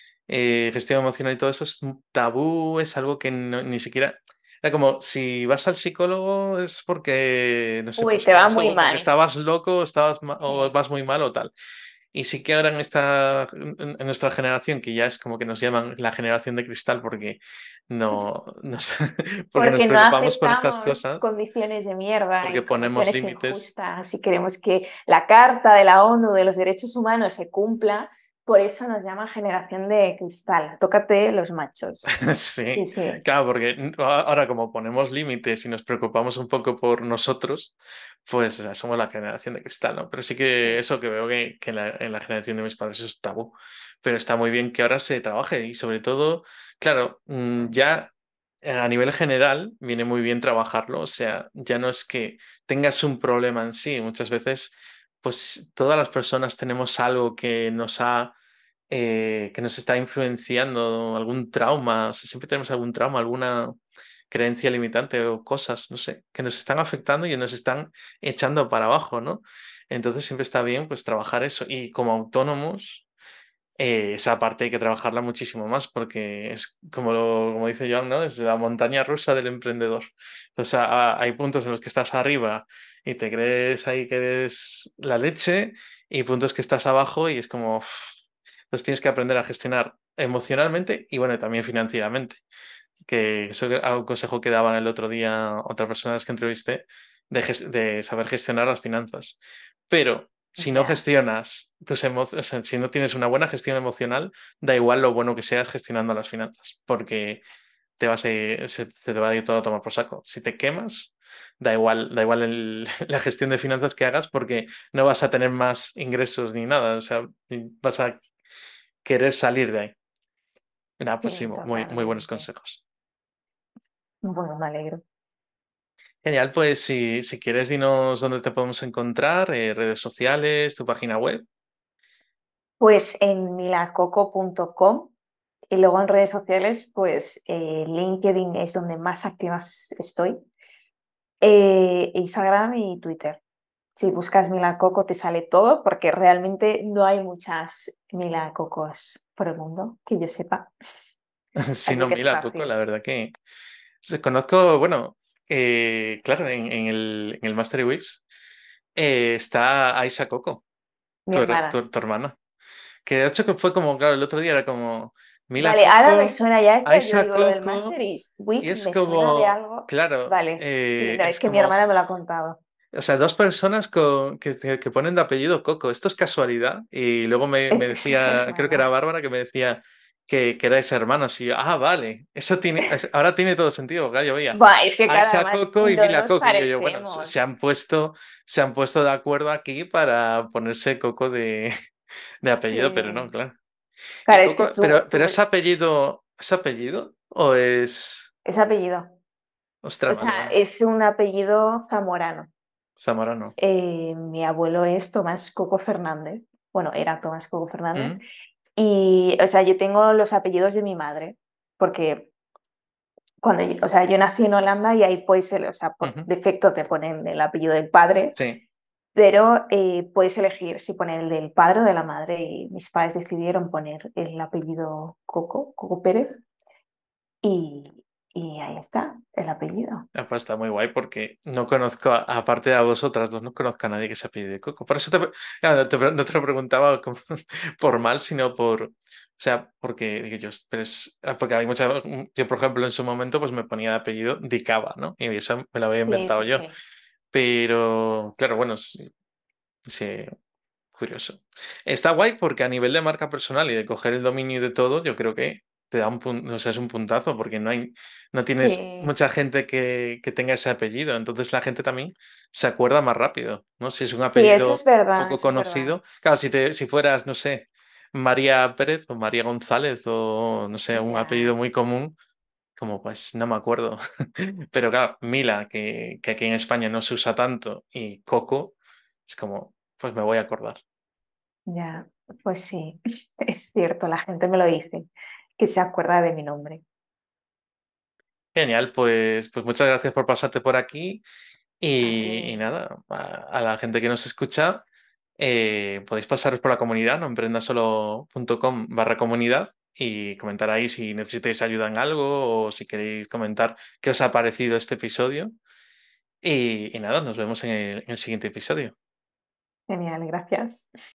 eh, gestión emocional y todo eso es un tabú, es algo que no- ni siquiera... Era como, si vas al psicólogo es porque, no sé, Uy, pues te va como muy esto, porque mal. estabas loco, estabas ma- o Sí. vas muy mal o tal. Y sí que ahora en esta, en en nuestra generación, que ya es como que nos llaman la generación de cristal porque no, nos, porque nos Porque no preocupamos por estas aceptamos cosas, condiciones de mierda porque y ponemos condiciones límites. injustas y queremos que la Carta de la ONU de los Derechos Humanos se cumpla, por eso nos llaman generación de cristal. Tócate los machos. Sí, Sí, sí. claro, porque a- ahora como ponemos límites y nos preocupamos un poco por nosotros, pues eh, somos la generación de cristal, ¿no? Pero sí que Sí. eso que veo que, que en la, en la generación de mis padres eso es tabú. Pero está muy bien que ahora se trabaje y sobre todo, claro, mm, ya eh, a nivel general viene muy bien trabajarlo. O sea, ya no es que tengas un problema en sí, muchas veces, pues todas las personas tenemos algo que nos ha eh, que nos está influenciando, algún trauma, o sea, siempre tenemos algún trauma, alguna creencia limitante o cosas, no sé, que nos están afectando y nos están echando para abajo, ¿no? Entonces siempre está bien pues trabajar eso y como autónomos, eh, esa parte hay que trabajarla muchísimo más porque es como, lo- como dice Joan, ¿no? Es la montaña rusa del emprendedor. O sea, a- hay puntos en los que estás arriba y te crees ahí que eres la leche y puntos que estás abajo y es como... uff. Entonces tienes que aprender a gestionar emocionalmente y bueno, también financieramente. Que eso es un consejo que daban el otro día otras personas que entrevisté de, ges- de saber gestionar las finanzas. Pero si no Ya. gestionas tus emociones, o sea, si no tienes una buena gestión emocional, da igual lo bueno que seas gestionando las finanzas, porque te vas a ir- se, se te va a ir todo a tomar por saco. Si te quemas, da igual, da igual el- la gestión de finanzas que hagas, porque no vas a tener más ingresos ni nada. O sea, vas a querer salir de ahí. Nada, pues sí, Sí, muy, muy buenos totalmente. consejos. Bueno, me alegro. Genial, pues si, si quieres, dinos dónde te podemos encontrar, eh, redes sociales, tu página web. Pues en milacoco punto com y luego en redes sociales, pues eh, LinkedIn es donde más activa estoy, eh, Instagram y Twitter. Si buscas Mila Coco te sale todo porque realmente no hay muchas Mila Cocos por el mundo, que yo sepa. Si Así no, que es mira, Coco, la fácil. verdad que se- conozco, bueno, eh, claro, en, en el, en el Master Wix eh, está Aisa Coco, Mi tu, her- hermana. tu, tu hermana. Que de hecho que fue como, claro, el otro día era como, Mila Vale, ahora me Coco, suena, ya es que yo Aisa digo lo del Coco, Master is y Week, es me suena de como, algo. claro, Vale, sí, eh, no, es es que mi como, hermana me lo ha contado. o sea, dos personas con, que, que ponen de apellido Coco. Esto es casualidad. Y luego me, me Es, es decía, creo que era raro. Bárbara, que me decía que, que erais hermanos. Y yo, ah, vale, eso tiene, es- ahora tiene todo sentido, claro, yo veía. Buah, es que claro, Aisa además Coco y no Mila nos Coco. Y yo, yo, bueno, se se parecemos. han puesto, se han puesto de acuerdo aquí para ponerse Coco de, de apellido, pero no, Sí. claro. Y Claro, es que Coco, tú, pero, pero tú, ¿es apellido, es apellido? ¿O es? es apellido. O Ostras, vale, sea, vale. es un apellido zamorano. Zamorano. Eh, mi abuelo es Tomás Coco Fernández. Bueno, era Tomás Coco Fernández. ¿Mm? Y, o sea, yo tengo los apellidos de mi madre, porque cuando, yo- o sea, yo nací en Holanda y ahí puedes, ele- o sea, por Ujú. defecto te ponen el apellido del padre, Sí. pero eh, puedes elegir si poner el del padre o de la madre y mis padres decidieron poner el apellido Coco, Coco Pérez, y, y ahí está, el apellido. Ah, pues está muy guay porque no conozco, a- aparte de a vosotras dos, no conozco a nadie que se apellide Coco. Por eso te, claro, no te, pre- no te lo preguntaba como por mal, sino por, o sea, porque digo yo, pero es, ah, porque hay muchas, yo por ejemplo en su momento pues me ponía de apellido Dicaba, ¿no? Y eso me lo había Sí, inventado sí, yo. sí. Pero, claro, bueno, sí, sí, curioso. Está guay porque a nivel de marca personal y de coger el dominio y de todo, yo creo que te da un punto, o sea, es un puntazo porque no hay, no tienes Sí, mucha gente que, que tenga ese apellido. Entonces la gente también se acuerda más rápido, ¿no? Si es un sí, eso es apellido verdad, poco eso es verdad. conocido. Claro, si te, si fueras, no sé, María Pérez o María González o no sé, un apellido Ya, muy común, como pues no me acuerdo. Pero claro, Mila, que, que aquí en España no se usa tanto, y Coco, es como, pues me voy a acordar. ya, pues sí, es cierto, la gente me lo dice, que se acuerda de mi nombre. Genial, pues, pues muchas gracias por pasarte por aquí A y, y ti, nada, a, a la gente que nos escucha, eh, podéis pasaros por la comunidad, no emprendasolo punto com barra comunidad y comentar ahí si necesitáis ayuda en algo o si queréis comentar qué os ha parecido este episodio. Y, y nada, nos vemos en el en el siguiente episodio. genial, gracias.